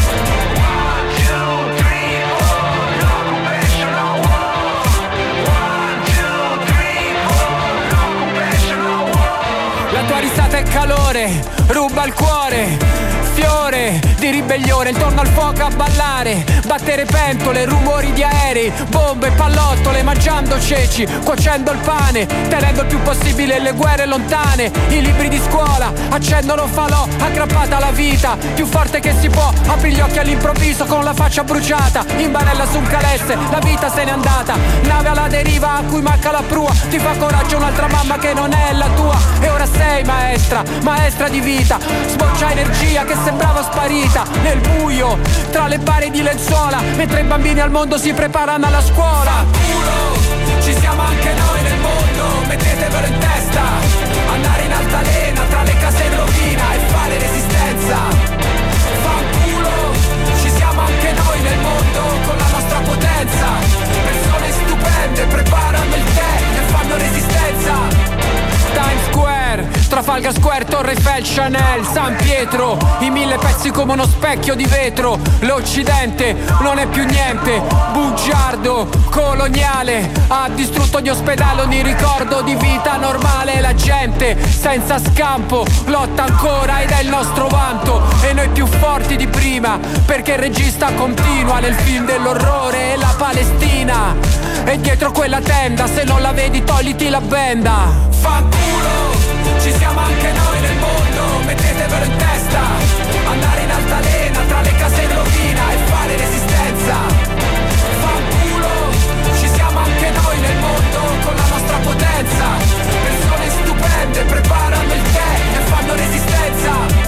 C: La tua risata è calore, ruba il cuore, fiore di ribellione, intorno al fuoco a ballare, battere pentole, rumori di aerei, bombe, pallottole, mangiando ceci, cuocendo il pane, tenendo il più possibile le guerre lontane, i libri di scuola accendono falò, aggrappata alla vita, più forte che si può, apri gli occhi all'improvviso con la faccia bruciata, in barella su un calesse, la vita se n'è andata, nave alla deriva a cui manca la prua, ti fa coraggio un'altra mamma che non è la tua, e ora sei maestra, maestra di vita, sboccia energia che sembrava sparita nel buio tra le bare di lenzuola, mentre i bambini al mondo si preparano alla scuola. Fanculo, ci siamo anche noi nel mondo, mettetevelo in testa, andare in altalena tra le case in rovina e fare resistenza. Fanculo, ci siamo anche noi nel mondo con la nostra potenza, persone stupende preparano il tè e fanno resistenza. Times Square, Trafalgar Square, Torre Eiffel, Chanel, San Pietro, i 1000 pezzi come uno specchio di vetro, l'Occidente non è più niente, bugiardo, coloniale, ha distrutto gli ospedali, ogni ricordo di vita normale, la gente senza scampo lotta ancora ed è il nostro vanto, e noi più forti di prima, perché il regista continua nel film dell'orrore e la Palestina, e dietro quella tenda se non la vedi togliti la benda. Fanculo, ci siamo anche noi nel mondo, mettetevelo in testa, andare in altalena tra le case in rovina e fare resistenza. Fanculo, ci siamo anche noi nel mondo con la nostra potenza, persone stupende preparano il tè e fanno resistenza.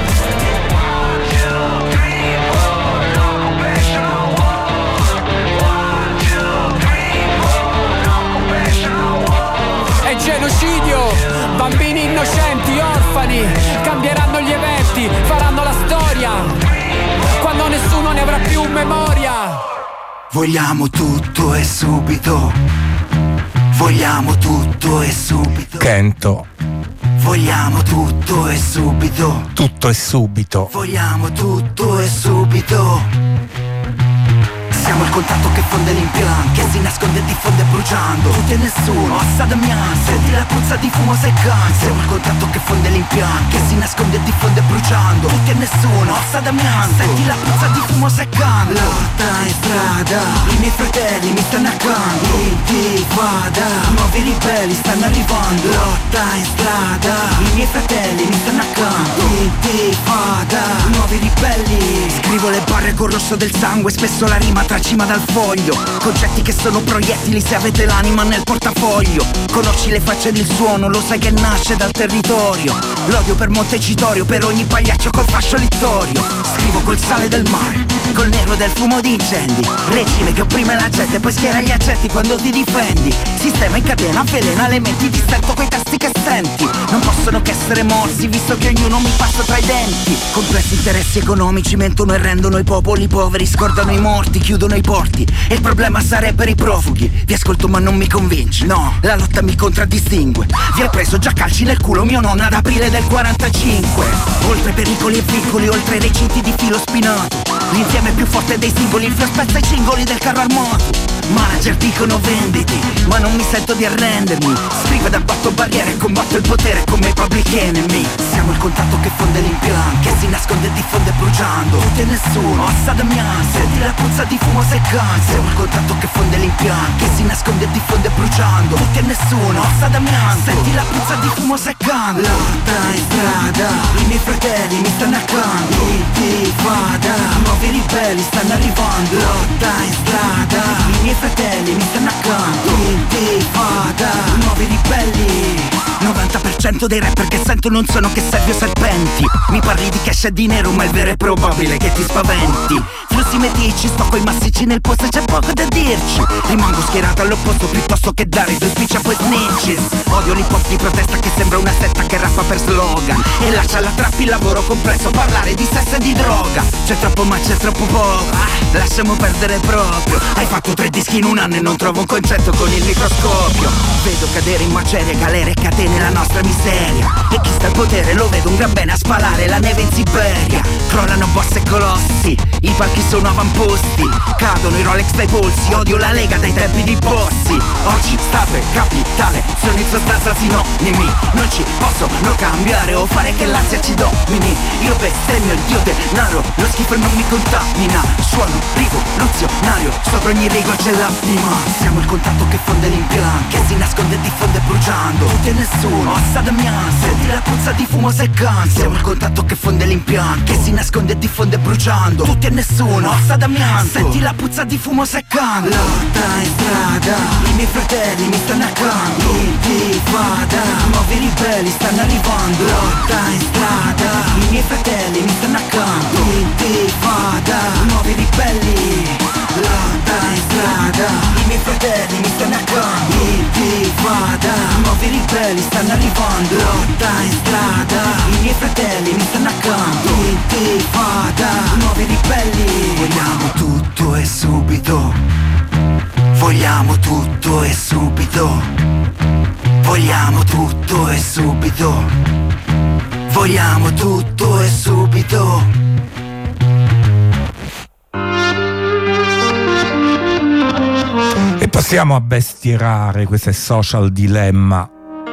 C: È genocidio, bambini innocenti, orfani, cambieranno gli eventi, faranno la storia, quando nessuno ne avrà più memoria.
B: Vogliamo tutto e subito, vogliamo tutto e subito.
A: Kento.
B: Vogliamo tutto e subito,
A: tutto e subito.
B: Vogliamo tutto e subito. Siamo il contatto che fonde l'impianto, che si nasconde e diffonde bruciando tutti e nessuno, Assad Amian, senti la puzza di fumo seccante. Siamo il contatto che fonde l'impianto, che si nasconde e diffonde bruciando tutti e nessuno, Assad Amian, senti la puzza di fumo seccante. Lotta in strada, i miei fratelli mi stanno accanto, intifada, nuovi ribelli stanno arrivando. Lotta in strada, i miei fratelli mi stanno accanto, intifada, nuovi ribelli. Scrivo le barre col rosso del sangue, spesso la rima tracima dal foglio, concetti che sono proiettili se avete l'anima nel portafoglio. Conosci le facce del suono, lo sai che nasce dal territorio. L'odio per Montecitorio, per ogni pagliaccio col fascio littorio. Scrivo col sale del mare, col nero del fumo di incendi. Regime che opprime la gente, poi schiera gli accetti quando ti difendi. Sistema in catena, avvelena le menti, distento quei tasti che senti. Non possono che essere morsi, visto che ognuno mi passa tra i denti. Complessi interessi economici mentono e rendono i popoli poveri, scordano i morti, chiudono i porti. E il problema sarebbero i profughi. Vi ascolto ma non mi convinci, no, la lotta mi contraddistingue. Vi hai preso già calci nel culo mio nonno ad aprile del 45. Oltre pericoli e vincoli, oltre i reciti di filo spinato, l'insieme più forte dei singoli, il filo spezza i cingoli del carro armato. Manager dicono venditi, ma non mi sento di arrendermi. Scrivo ed abbatto barriere, combatto il potere come i public enemy. Siamo
F: Siamo il contatto che fonde l'impianto, che si nasconde e diffonde bruciando. Tutti e nessuno, Ossa Damian, senti la puzza di fumo seccante. Siamo il contatto che fonde l'impianto, che si nasconde e diffonde bruciando. Tutti e nessuno, Ossa Damian, senti la puzza di fumo seccante. Lotta in strada, i miei fratelli mi stanno accanto. Intifada, nuovi ribelli stanno arrivando. Lotta in strada, i miei fratelli mi stanno accanto. Intifada, nuovi ribelli. 90% dei rapper che sento non sono che servi o serpenti. Mi parli di cash e di nero, ma è vero e probabile che ti spaventi. Flussi medici, sto coi massicci nel posto e c'è poco da dirci. Rimango schierato all'opposto piuttosto che dare due spicci a poi snitches. Odio l'hip hop di protesta che sembra una setta che rappa per slogan e lascia la trap il lavoro complesso, parlare di sesso e di droga. C'è troppo ma c'è troppo poco, lasciamo perdere proprio. Hai fatto 3 dischi in un anno e non trovo un concetto con il microscopio. Vedo cadere in macerie, galere e catene la nostra miseria. E chi sta al potere lo vedo un gran bene a spalare la neve in Siberia. Crollano boss e colossi, i palchi sono avamposti, cadono i Rolex dai polsi, odio la Lega dai tempi di Bossi. Oggi Stato e capitale sono in sostanza sinonimi, non ci possono cambiare o fare che l'ansia ci domini. Io bestemmio il dio denaro, lo schifo non mi contamina. Suono rivoluzionario, sopra ogni rigo c'è l'anima. Siamo il contatto che fonde l'impianto, che si nasconde e diffonde bruciando. Tutti e nessuno, Ossa Damian, senti la puzza di fumo seccante. Siamo il contatto che fonde l'impianto, che si nasconde e diffonde bruciando. Tutti e nessuno, Ossa Damian, senti la puzza di fumo seccante. Lotta in strada, i miei fratelli mi stanno accanto. Intifada, nuovi ribelli stanno arrivando. Lotta in strada, i miei fratelli mi stanno accanto. Intifada, nuovi ribelli. Lotta in strada, i miei fratelli mi stanno accanto. Intifada, nuovi ribelli stanno arrivando. Lotta in strada, i miei fratelli mi stanno accanto. Intifada, nuovi ribelli. Vogliamo tutto e subito. Vogliamo tutto e subito. Vogliamo tutto e subito. Vogliamo tutto e subito.
A: E passiamo a bestierare questo social dilemma.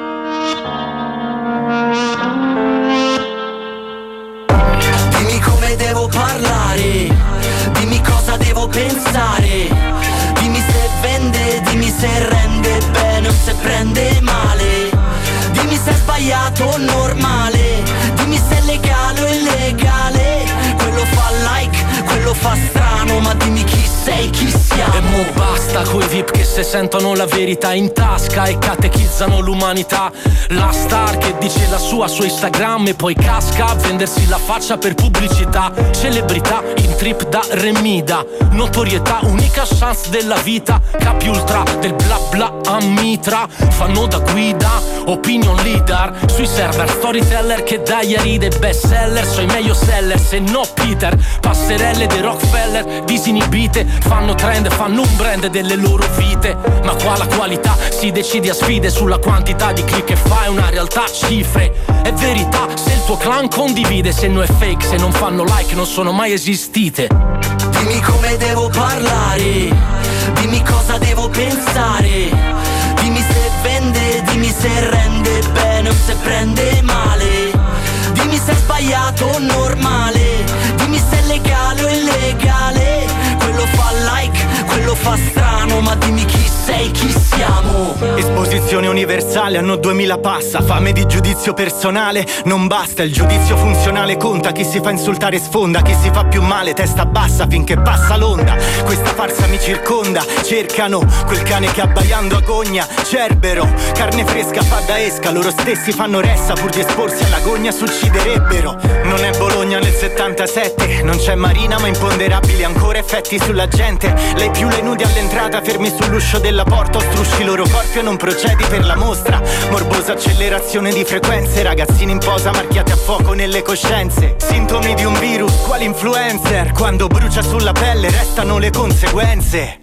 V: Dimmi come devo parlare, dimmi cosa devo pensare, dimmi se vende, dimmi se rende bene o se prende male, dimmi se è sbagliato o normale, dimmi se è legale o illegale, quello fa like, quello fa strano, ma dimmi chi sei, chi siamo.
S: E mo basta coi VIP che se sentono la verità in tasca e catechizzano l'umanità. La star che dice la sua su Instagram e poi casca a vendersi la faccia per pubblicità. Celebrità in trip da Remida, notorietà, unica chance della vita. Capi ultra del bla bla a mitra, fanno da guida, opinion leader sui server, storyteller che diary dei best seller, so i meglio seller, se no Peter. Passerelle dei Rockefeller disinibite, fanno trend, fanno un brand delle loro vite. Ma qua la qualità si decide a sfide, sulla quantità di click che fa è una realtà, cifre. È verità se il tuo clan condivide, se no è fake, se non fanno like non sono mai esistite.
V: Dimmi come devo parlare, dimmi cosa devo pensare, dimmi se vende, dimmi se rende bene o se prende male, dimmi se è sbagliato o normale, dimmi se è legale o illegale, quello fa like, quello fa strano, ma dimmi chi sei, chi siamo.
T: Esposizione universale, anno 2000 passa, fame di giudizio personale, non basta, il giudizio funzionale conta, chi si fa insultare sfonda, chi si fa più male testa bassa finché passa l'onda, questa farsa mi circonda, cercano quel cane che abbaiando agogna, Cerbero, carne fresca fa da esca, loro stessi fanno ressa pur di esporsi all'agonia, succederebbero. Non è Bologna nel 77, non c'è Marina ma imponderabili ancora effetti sulla gente, lei più le nudi all'entrata, fermi sull'uscio della porta, strusci il loro corpo e non procedi per la mostra, morbosa accelerazione di frequenze, ragazzini in posa marchiati a fuoco nelle coscienze, sintomi di un virus, quali influencer, quando brucia sulla pelle restano le conseguenze.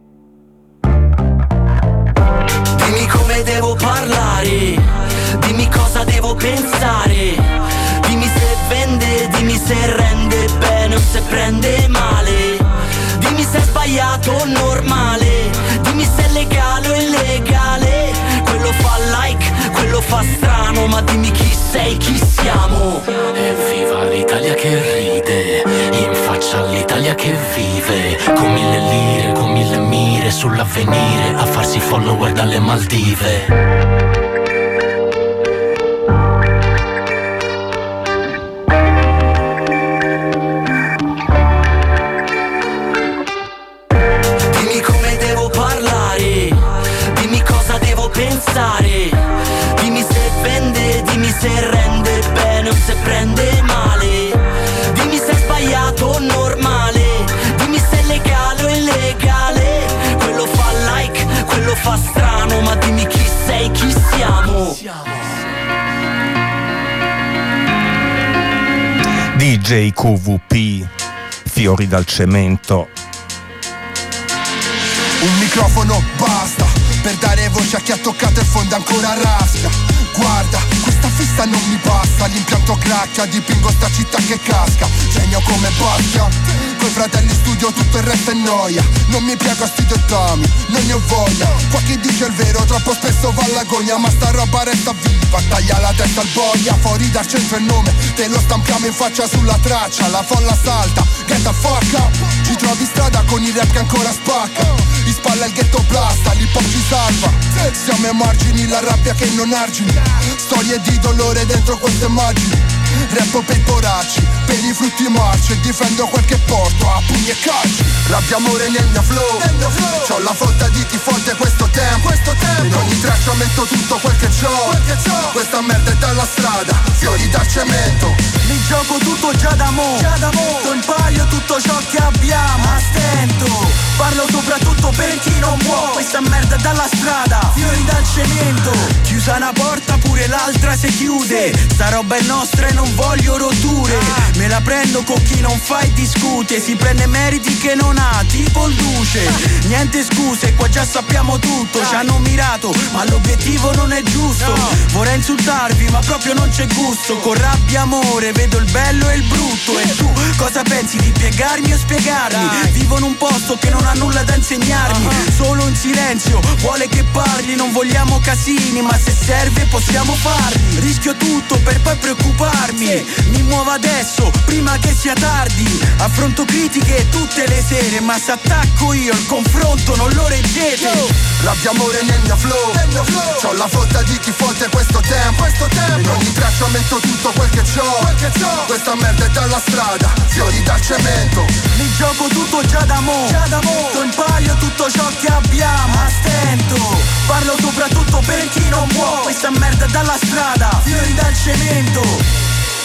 V: Dimmi come devo parlare, dimmi cosa devo pensare, dimmi se vende, dimmi se rende bene o se prende male, dimmi se è sbagliato o normale, dimmi se è legale o illegale, quello fa like, quello
S: fa strano, ma dimmi chi sei, chi siamo. Evviva l'Italia che ride, in faccia all'Italia che vive, con 1000 lire, con 1000 mire sull'avvenire, a farsi follower dalle Maldive.
D: Dimmi se vende, dimmi se rende bene o se prende male. Dimmi se è sbagliato o normale. Dimmi se è legale o illegale. Quello fa like, quello fa strano, ma dimmi chi sei, chi siamo.
A: DJ QVP, fiori dal cemento.
N: Un microfono basta per dare voce a chi ha toccato il fondo ancora rasca. Guarda, questa fissa non mi basta, l'impianto cracca, dipingo sta città che casca. Genio come Bastia, coi fratelli studio tutto il resto è noia. Non mi piego a sti dettami, non ne ho voglia. Qua chi dice il vero troppo spesso va alla gogna, ma sta roba resta viva, taglia la testa al boia. Fuori dal centro il nome, te lo stampiamo in faccia sulla traccia. La folla salta, get the fuck up. Ci trovi strada con il rap che ancora spacca. In spalla il ghetto blasta, l'hip hop ci salva. Siamo ai margini, la rabbia che non argini. Storie di dolore dentro queste immagini. Rappo per i poracci, per i frutti marci. E difendo quel che porto a pugni e calci. Rabbia amore nel mio flow, c'ho la fotta di chi fonte questo tempo. In ogni traccia metto tutto quel che c'ho. Questa merda è dalla strada, fiori dal cemento.
D: Mi gioco tutto già da mo'. Sto in palio tutto ciò che abbiamo. A stento, parlo soprattutto per chi non può. Questa merda è dalla strada, fiori dal cemento. Chiusa una porta pure l'altra si chiude. Sta roba è nostra e non voglio rotture. Me la prendo con chi non fa e discute. Si prende meriti che non ha, tipo il duce. Niente scuse, qua già sappiamo tutto. Ci hanno mirato, ma l'obiettivo non è giusto. Vorrei insultarvi, ma proprio non c'è gusto. Con rabbia amore, vedo il bello e il brutto. E tu cosa pensi di piegarmi o spiegarmi? Vivo in un posto che non ha nulla da insegnarmi. Solo in silenzio, vuole che parli. Non vogliamo casini, ma se serve possiamo farli. Rischio tutto per poi preoccuparmi. Mi muovo adesso, prima che sia tardi. Affronto critiche tutte le sere, ma se attacco io il confronto non lo reggete.
N: Rabbia amore nel mio flow, c'ho la fotta di chi fonte questo tempo. In ogni traccia metto tutto quel che c'ho. Questa merda è dalla strada, fiori dal cemento.
D: Mi gioco tutto già da mo'. Sto in palio tutto ciò che abbiamo. A stento, parlo soprattutto per chi non può. Questa merda è dalla strada, fiori dal cemento.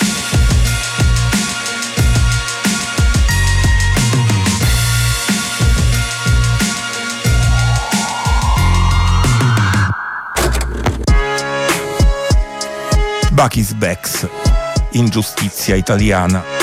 A: Bucky's Backs, ingiustizia italiana.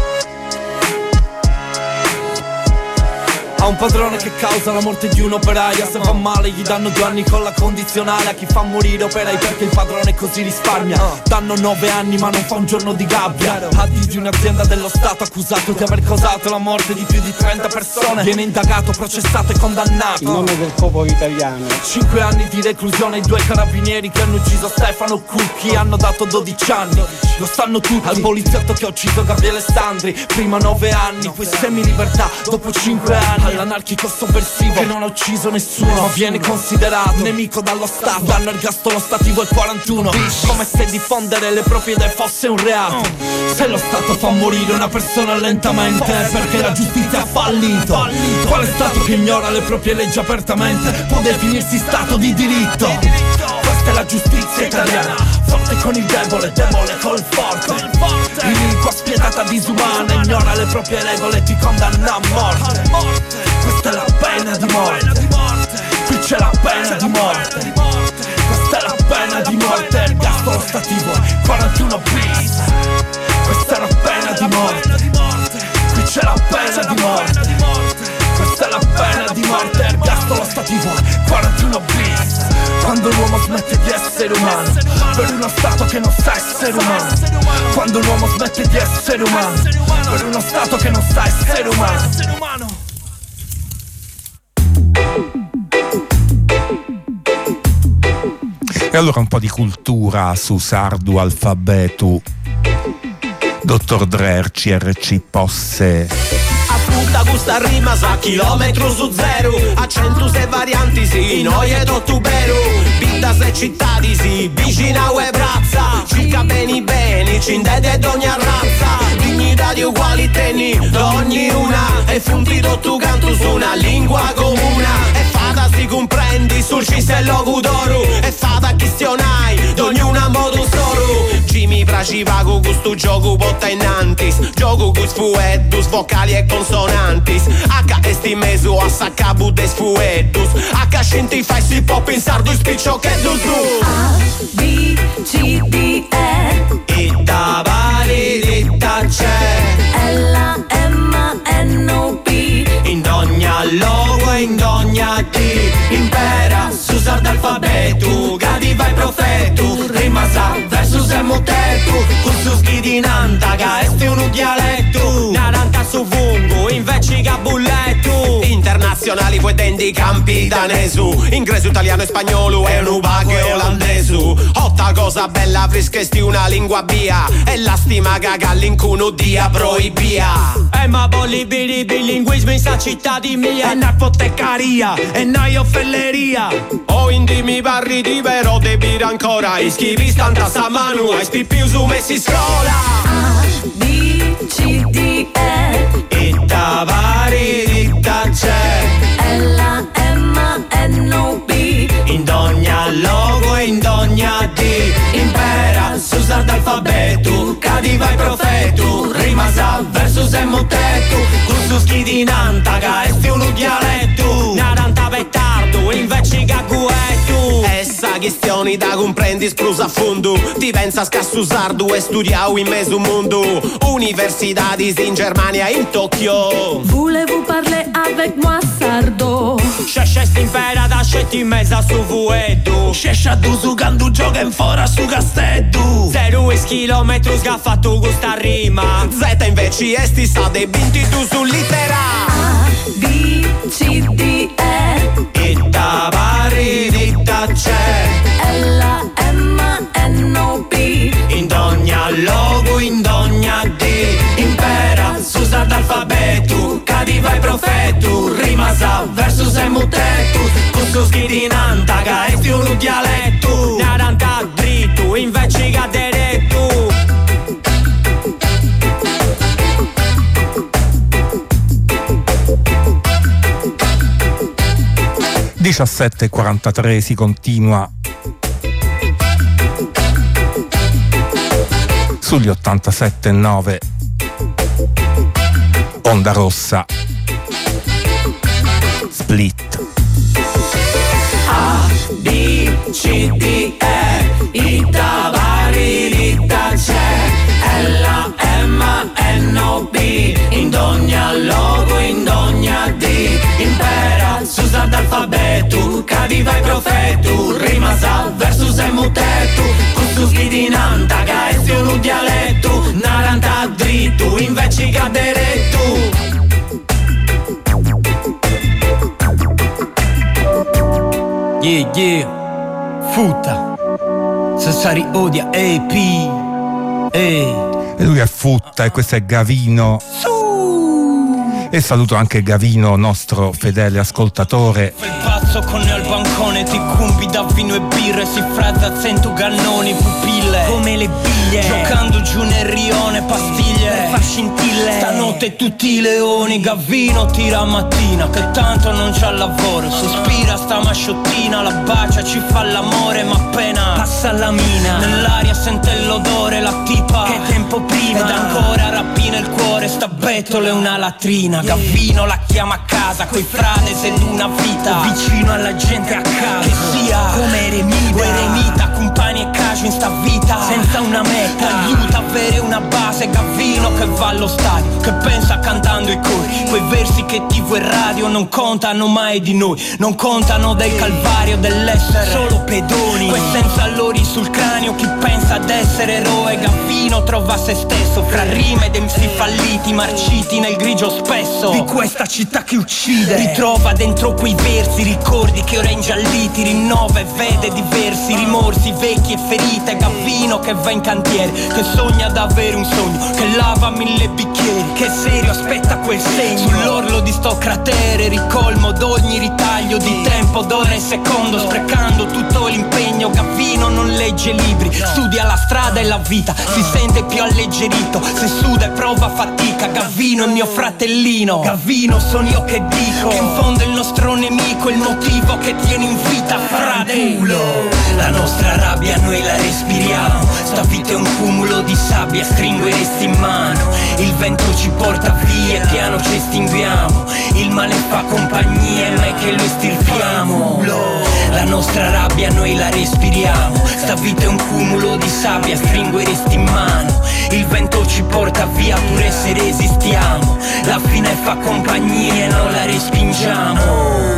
H: Ha un padrone che causa la morte di un operaio. Se va male gli danno 2 anni con la condizionale. A chi fa morire operai perché il padrone così risparmia. Danno 9 anni ma non fa un giorno di gabbia. Addi di un'azienda dello Stato accusato di aver causato la morte di più di 30 persone. Viene indagato, processato e condannato.
I: In nome del popolo italiano.
H: 5 anni di reclusione ai 2 carabinieri che hanno ucciso Stefano Cucchi. Hanno dato 12 anni, lo sanno tutti. Al poliziotto che ha ucciso Gabriele Sandri, prima 9 anni, poi semi-libertà dopo 5 anni. All'anarchico sovversivo che non ha ucciso nessuno, ma viene considerato nemico dallo Stato. Danno ergastolo stativo al 41, come se diffondere le proprie idee fosse un reato. Se lo Stato fa morire una persona lentamente è perché la giustizia ha fallito. Quale Stato che ignora le proprie leggi apertamente può definirsi Stato di diritto? Questa è la giustizia italiana, forte con il debole, debole col forte. Iniqua, spietata, disumana, ignora le proprie regole e ti condanna a morte. Questa è la pena di morte. Qui c'è la pena di morte. Questa è la pena di morte. Ergastolo stativo 41 bis. Questa è la pena di morte. Qui c'è la pena di morte. Questa è la pena di morte. Ergastolo stativo 41 bis. Quando l'uomo smette di essere umano per uno Stato che non sa essere umano. Quando l'uomo smette di essere umano per uno Stato che non sa essere umano.
A: E allora un po' di cultura su sardu alfabetu. Dottor Drer, CRC Posse.
I: Appunta questa rima sa chilometro su zero, accentus e varianti sì, noi e tottuberu, bindas e cittadi sì, vicina e brazza, circa beni beni, cindede d'ogni razza, dignità di uguali teni, d'ogni una, e funti tu cantus una lingua comuna, e fata si comprendi sul cisello cudoro, e fata questionai, d'ognuna modo solo, Jimmy praciva con questo gioco botta innantis, gioco con sfueddus, vocali e consonantis, H esti meso a saccabu des fueddus, H scinti fai si può pensare du spiccio che du
E: A, B, C, D, E
I: Itta vari ditta c'è
E: L, M, N, O, P
I: in ogni logo e in ogni D impera su sard'alfabetu gadi vai profetu rimasa versus e motetu con su schidinanta che esti un dialetto naranta su fungo invece che bulletto internazionali poi tendi campi danesu ingreso italiano e spagnolo e un bag olandesu otta cosa bella frischesti una lingua via e la stima gaga l'incuno dia proibia e ma bolli bilinguismo in sta città di mia e na ipoteccaria e na offelleria o indimi barri di vero debire ancora ischivi stanta sa manu e spipiu su messi scola
E: A, B, C, D, E
I: Itta vari ditta c'è
E: L, M, N, O, P
I: in ogni logo e in ogni D impera su sard'alfabetu cadi vai profetu rimasa versus e motetu con su schidinanta che esti un dialetto naranta vettardo invece che guetu essa questioni da comprendi sprusa a fondo ti pensa scassu sardu e studiau in mezzo mondo universidades in Germania in Tokyo
E: Voulez-vous parler avec moi sardo?
I: Scescesti impera da scetti in mezza su vuedu Scescia du su gandu gioca in fora su casteddu 0 chilometri sgaffattu questa rima Z invece esti sa de binti tu su littera
E: A, B, C, D, E
I: Itta vari ditta c'è
E: L, M, N, O, P
I: in ogni logo in ogni D impera su sard'alfabetu cadi vai profetu rimasa versus e mutetu con su schidinanta che esti un dialetto naranta dritto invece che diretto
A: 17:43 si continua sugli 87.9 Onda Rossa Split
I: A, B, C, D, E Itta vari ditta c'è L, M, N, O, P in ogni logo in ogni D impera su sard'alfabetu cadi vai profetu rimasa versus e mutetu con su schidinanta che esti un dialetto naranta dritto invece che diretto
T: Yeah, Futta Sassari odia AP
A: E lui è Futta e questo è Gavino. E saluto anche Gavino, nostro fedele ascoltatore.
T: Il pazzo con al bancone ti cumbi da vino e birre, si frazza 100 cannoni, pupille come le biglie, giocando giù nel rione, pastiglie, fa scintille. Stanotte tutti i leoni, Gavino tira a mattina, che tanto non c'ha lavoro, sospira sta masciottina, la bacia, ci fa l'amore, ma appena passa la mina, nell'aria sente l'odore, la tipa che tempo prima, ed ancora rapina il cuore, sta bettole una latrina. Gavino la chiama a casa coi frades ed una vita vicino alla gente a casa che sia come eremita, compagni e cash
G: viaggio in sta vita senza una meta, aiuta a avere una base. Gavino che va allo stadio, che pensa cantando i cori, quei versi che TV e radio non contano mai di noi, non contano del calvario dell'essere solo pedoni, quei senza lori sul cranio. Chi pensa ad essere eroe, Gavino trova se stesso fra rime ed MC falliti, marciti nel grigio spesso di questa città che uccide. Ritrova dentro quei versi ricordi che ora ingialliti, rinnova e vede diversi rimorsi vecchi e ferite. Gavino che va in cantiere, che sogna d'avere un sogno, che lava 1000 bicchieri, che serio aspetta quel segno sull'orlo di sto cratere, ricolmo d'ogni ritaglio di tempo, d'ora e secondo, sprecando tutto l'impegno. Gavino non legge libri, studia la strada e la vita, si sente più alleggerito, se suda e prova fatica. Gavino è mio fratellino, Gavino sono io che dico, che in fondo è il nostro nemico, il motivo che tiene in vita, fratello. La nostra rabbia noi la respiriamo, sta vita è un cumulo di sabbia, stringeresti in mano, il vento ci porta via, piano ci estinguiamo, il male fa compagnia, ma è che lo estirpiamo. La nostra rabbia noi la respiriamo, sta vita è un cumulo di sabbia, stringeresti in mano, il vento ci porta via pure se resistiamo, la fine fa compagnia e non la respingiamo.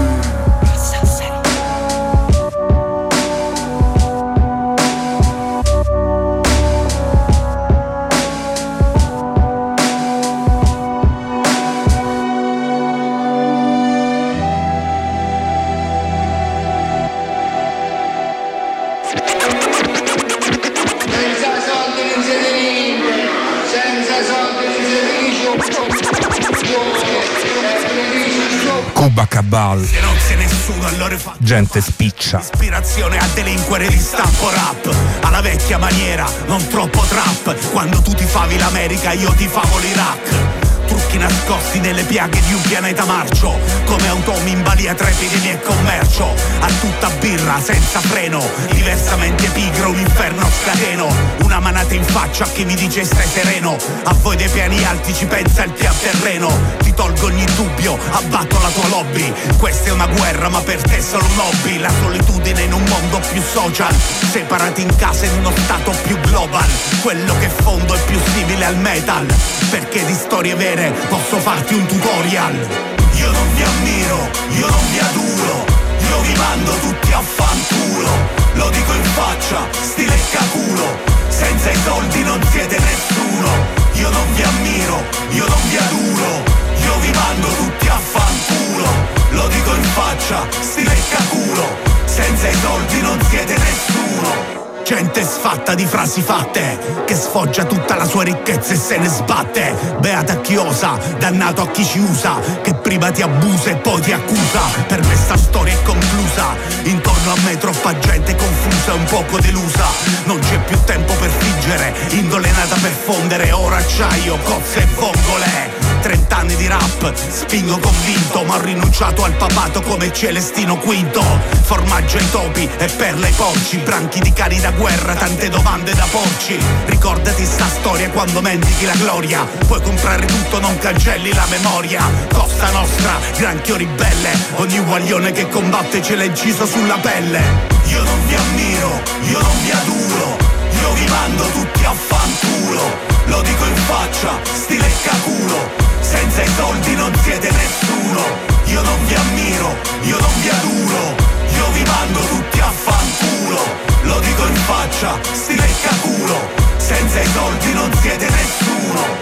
A: Cabal,
F: se non sei nessuno allora fa
A: gente spiccia,
F: ispirazione a delinquere di stampo rap, alla vecchia maniera, non troppo trap. Quando tu ti favi l'America io ti favo l'Iraq, trucchi nascosti nelle piaghe di un pianeta marcio, come automi in balia trepidi e commercio, a tutta birra senza freno, diversamente pigro un inferno scateno, una manata in faccia a chi mi dice stai sereno, a voi dei piani alti ci pensa il pian terreno, ti tolgo ogni dubbio, abbatto la tua lobby, questa è una guerra ma per te è solo un hobby, la solitudine in un mondo più social, separati in casa in uno stato più global, quello che fondo è più simile al metal, perché di storie vere posso farti un tutorial. Io non vi ammiro, io non vi aduro, io vi mando tutti a fanculo, lo dico in faccia, stile caculo, senza i soldi non siete nessuno. Io non vi ammiro, io non vi aduro, io vi mando tutti a fanculo, lo dico in faccia, stile caculo, senza i soldi non siete nessuno. Gente sfatta di frasi fatte, che sfoggia tutta la sua ricchezza e se ne sbatte. Beata chi osa, dannato a chi ci usa, che prima ti abusa e poi ti accusa. Per me sta storia è conclusa, intorno a me troppa gente confusa e un poco delusa. Non c'è più tempo per fingere, indole nata per fondere, ora acciaio, cozze e vongole. 30 anni di rap, spingo convinto, ma ho rinunciato al papato come Celestino V. Formaggio ai topi e perle ai porci, branchi di cani da guerra, tante domande da porci. Ricordati sta storia quando mendichi la gloria, puoi comprare tutto, non cancelli la memoria. Costa Nostra, granchio ribelle, ogni guaglione che combatte ce l'ha inciso sulla pelle. Io non vi ammiro, io non vi aduro, io vi mando tutti a fanculo, lo dico in faccia, stile caculo, senza i soldi non siete nessuno. Io non vi ammiro, io non vi aduro, io vi mando tutti a fanculo, lo dico in faccia, stile caculo, senza i soldi non siete nessuno.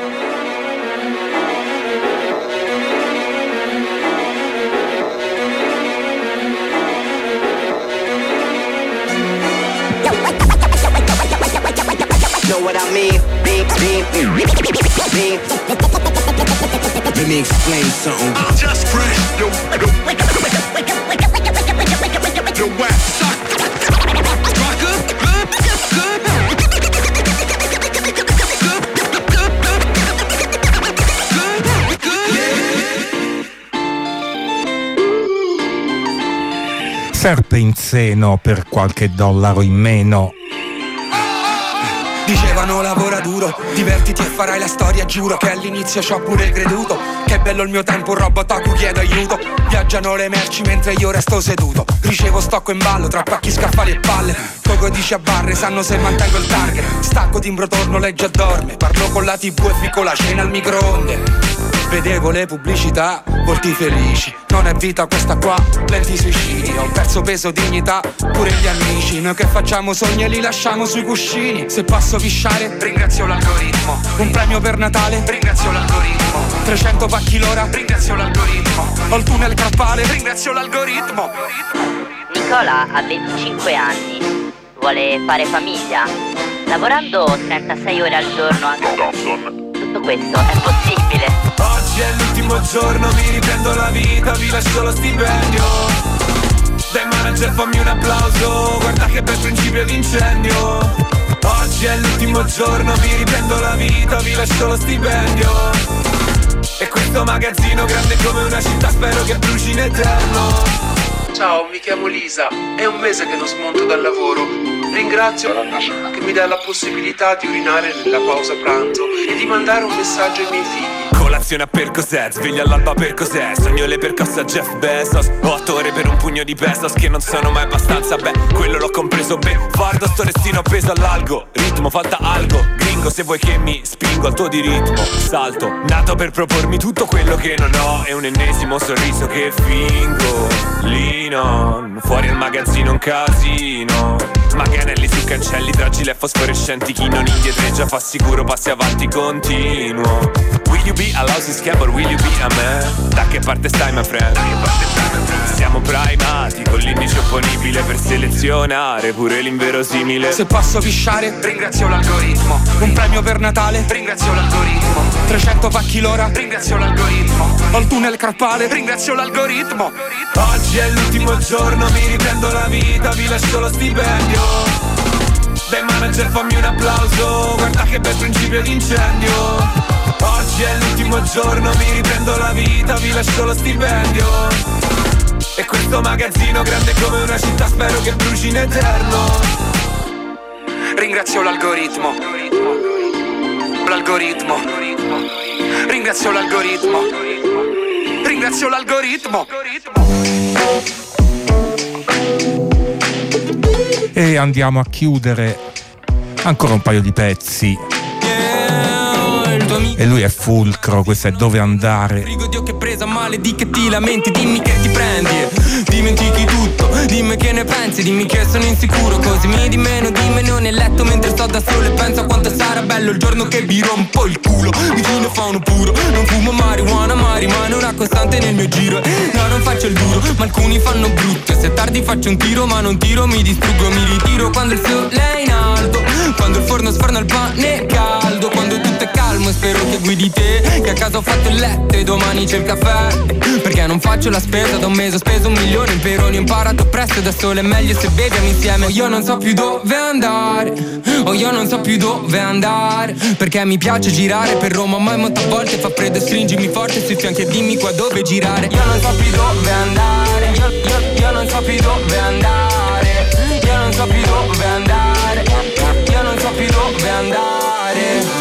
I: Know what I mean? Let me explain something.
M: I'm just fresh, yo, whack, suck, rocker,
A: serpe in seno per qualche dollaro in meno.
K: Dicevano lavora duro, divertiti e farai la storia. Giuro che all'inizio ci ho pure creduto. Che bello il mio tempo, un robot a cui chiedo aiuto. Viaggiano le merci mentre io resto seduto. Ricevo stocco in ballo tra pacchi, scaffali e palle. Coco dice a barre, sanno se mantengo il target. Stacco timbro, torno, legge e dorme. Parlo con la TV e fico la cena al microonde. Vedevo le pubblicità, volti felici. Non è vita questa qua, lenti suicidi. Ho perso peso, dignità, pure gli amici. Noi che facciamo sogni e li lasciamo sui cuscini. Se posso pisciare, ringrazio l'algoritmo. Un premio per Natale, ringrazio l'algoritmo. 300 pacchi l'ora, ringrazio l'algoritmo. Ho il tunnel carpale, ringrazio l'algoritmo.
U: Nicola ha 25 anni, vuole fare famiglia. Lavorando 36 ore al giorno anche. Tutto questo è possibile.
I: Oggi è l'ultimo giorno, mi riprendo la vita, vi lascio lo stipendio. Dai manager fammi un applauso, guarda che bel principio d'incendio. Oggi è l'ultimo giorno, mi riprendo la vita, vi lascio lo stipendio. E questo magazzino grande come una città spero che bruci in eterno.
W: Ciao, mi chiamo Lisa, è un mese che non smonto dal lavoro. Ringrazio che mi dà la possibilità di urinare nella pausa pranzo e di mandare un messaggio ai miei figli.
I: Colazione a Percocet, sveglia all'alba per cos'è? Sogno le percosse a Jeff Bezos. 8 ore per un pugno di pesos che non sono mai abbastanza. Beh, quello l'ho compreso, guardo sto restino appeso all'algo. Ritmo, falta algo, gringo se vuoi che mi spingo al tuo di ritmo. Salto, nato per propormi tutto quello che non ho. È un ennesimo sorriso che fingo. Linon, fuori al magazzino un casino. Manganelli su cancelli, tragile fosforescenti. Chi non indietreggia fa sicuro passi avanti continuo. Will you be a lousy scab or will you be a man? Da che parte stai my friend? Siamo primati con l'indice opponibile per selezionare pure l'inverosimile.
K: Se posso pisciare, ringrazio l'algoritmo. Un premio per Natale, ringrazio l'algoritmo. 300 pacchi l'ora, ringrazio l'algoritmo. Ho il tunnel carpale, ringrazio l'algoritmo.
I: Oggi è l'ultimo giorno, mi riprendo la vita, vi lascio lo stipendio. Dai manager fammi un applauso, guarda che bel principio d'incendio. Oggi è l'ultimo giorno, mi riprendo la vita, vi lascio lo stipendio. E questo magazzino grande come una città spero che bruci in eterno.
K: Ringrazio l'algoritmo. L'algoritmo. Ringrazio l'algoritmo. Ringrazio l'algoritmo.
A: E andiamo a chiudere ancora un paio di pezzi. E lui è Fulcro, questo è Dove Andare.
X: Dico Dio che presa male, di che ti lamenti, dimmi che ti prendi, dimentichi tutto, dimmi che ne pensi, dimmi che sono insicuro, così mi di meno nel letto mentre sto da solo e penso a quanto sarà bello il giorno che vi rompo il culo, vicino fa uno puro, non fumo marijuana ma rimane una costante nel mio giro, no non faccio il duro, ma alcuni fanno brutto, se tardi faccio un tiro ma non tiro, mi distruggo, mi ritiro quando il sole è in alto, quando il forno sforna il pane caldo, quando tutto è calmo e spero che guidi te, che a casa ho fatto il letto e domani c'è il caffè, perché non faccio la spesa, da un mese ho speso 1 milione in peroni, ho imparato presto da solo, è meglio se beviamo insieme. Io non so più dove andare, io non so più dove andare, perché mi piace girare per Roma, ma molte volte fa freddo, stringimi forte sui fianchi e dimmi qua dove girare. Io non so più dove andare, io non so più dove andare, io non so più dove andare, io non so più dove andare.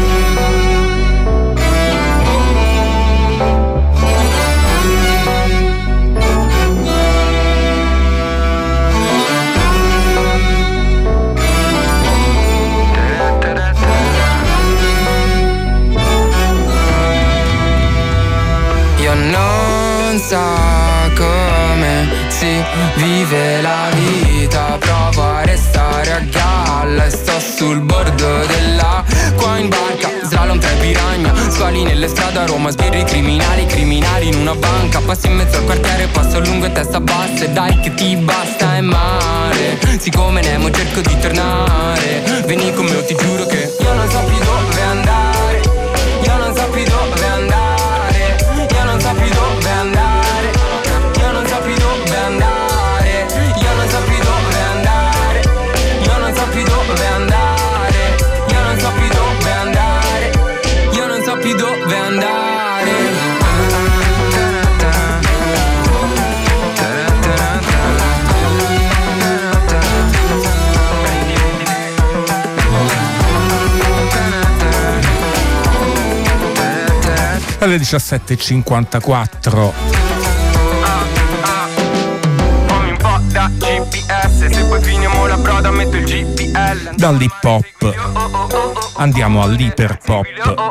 X: Io non so come si vive la vita, provo a restare a galla e sto sul bordo dell'acqua in barca, slalom tra i piranha, squali nelle strade a Roma, sbirri criminali, criminali in una banca, passi in mezzo al quartiere, passo lungo e testa bassa e dai che ti basta è male, siccome Nemo cerco di tornare, vieni con me o ti giuro che io non so più dove andare, io non so più dove andare, io non so più dove andare, io non so più dove andare, io non so più dove andare, io non so più dove andare, io non so più dove andare, io non so più dove andare.
A: alle 17.54.
X: Da GPS, se poi finiamo la broda metto il GPL.
A: Dall'hip hop andiamo all'iperpop.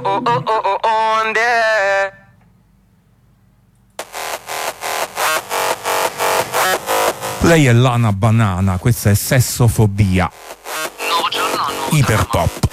A: Lei è Lana Banana, questa è Sessofobia. Iperpop.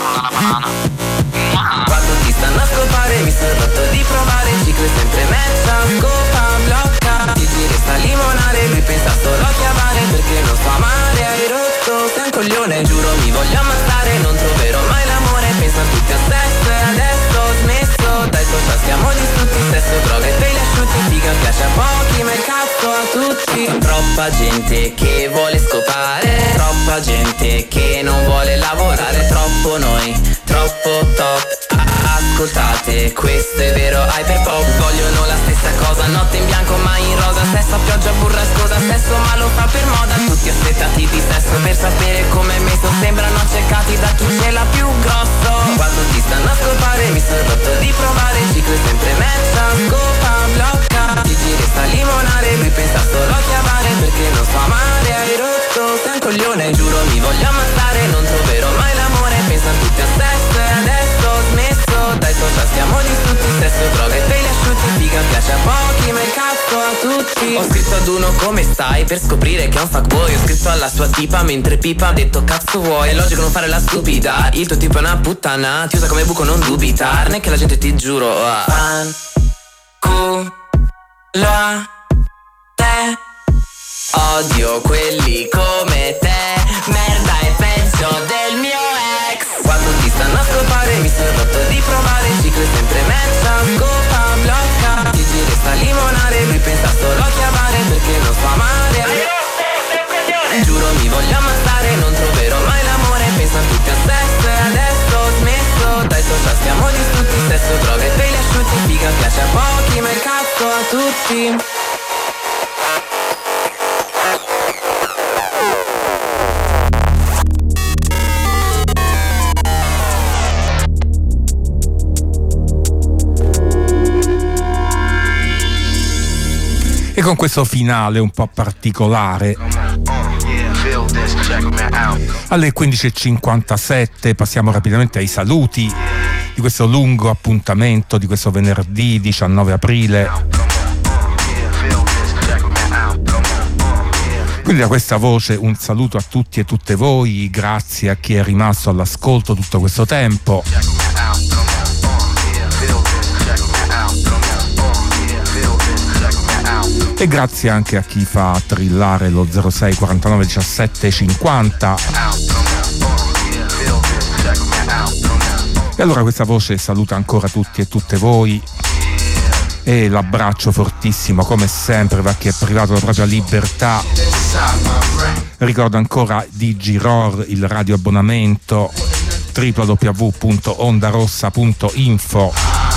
J: Quando ti stanno a scopare mi sono rotto di provare, ciclo è sempre mezza, scopa, blocca, ti giri sta limonare, lui pensa solo a chiamare perché non so amare, hai rotto, sei un coglione, giuro mi voglio ammazzare, non troverò mai l'amore, pensano tutti a sesso e adesso ho smesso, dai social stiamo distrutti, stesso, droga e peli asciutti, figa piace a pochi ma il cazzo a tutti. Troppa gente che vuole scopare, troppa gente che non vuole lavorare, troppo noi, troppo top. Ascoltate, questo è vero hyperpop. Vogliono la stessa cosa, notte in bianco ma in rosa, stessa pioggia burrascosa, stesso ma lo fa per moda. Tutti aspettati di sesso per sapere come è messo, sembrano accecati da chi ce l'ha più grosso. Quando ti stanno a scopare mi sono rotto di provare, ciclo è sempre mezza, scopa, blocca, ti giri sta limonare, lui pensa solo a chiamare perché non so amare, hai rotto, sei un coglione, giuro mi voglio ammazzare, non troverò mai l'amore, pensano tutti a sesso e adesso ho smesso, dai social stiamo distrutti, stesso, droga e peli asciutti, figa piace a pochi ma il cazzo a tutti. Ho scritto ad uno come stai per scoprire che è un fuckboy, ho scritto alla sua tipa mentre pipa, ho detto cazzo vuoi, è logico non fare la stupida, il tuo tipo è una puttana, ti usa come buco non dubitarne che la gente ti giuro culo a te, odio quelli come te, merda è peggio del mio ex. Quando ti stanno a scopare mi sono rotto di provare, ciclo è sempre mezza, scopa, blocca, ti giri sta limonare, lui pensa solo a chiamare perché non so amare, giuro mi voglio ammazzare, non troverò mai l'amore, pensano tutti a sesso e adesso ho smesso, dai social stiamo distrutti, stesso, droga e peli asciutti, figa piace a pochi ma il cazzo a tutti.
A: E con questo finale un po' particolare, alle 15.57 passiamo rapidamente ai saluti di questo lungo appuntamento di questo venerdì 19 aprile. Quindi da questa voce un saluto a tutti e tutte voi, grazie a chi è rimasto all'ascolto tutto questo tempo. E grazie anche a chi fa trillare lo 06 49 17 50. E allora questa voce saluta ancora tutti e tutte voi, e l'abbraccio fortissimo come sempre va a chi è privato della propria libertà. Ricordo ancora di Giror, il radioabbonamento, www.ondarossa.info.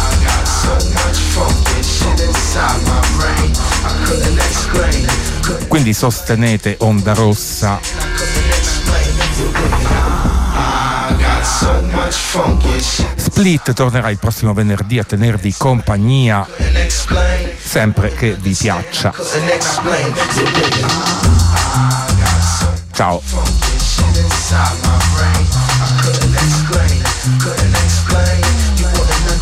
A: Quindi sostenete Onda Rossa. Split tornerà il prossimo venerdì a tenervi compagnia, sempre che vi piaccia. Ciao.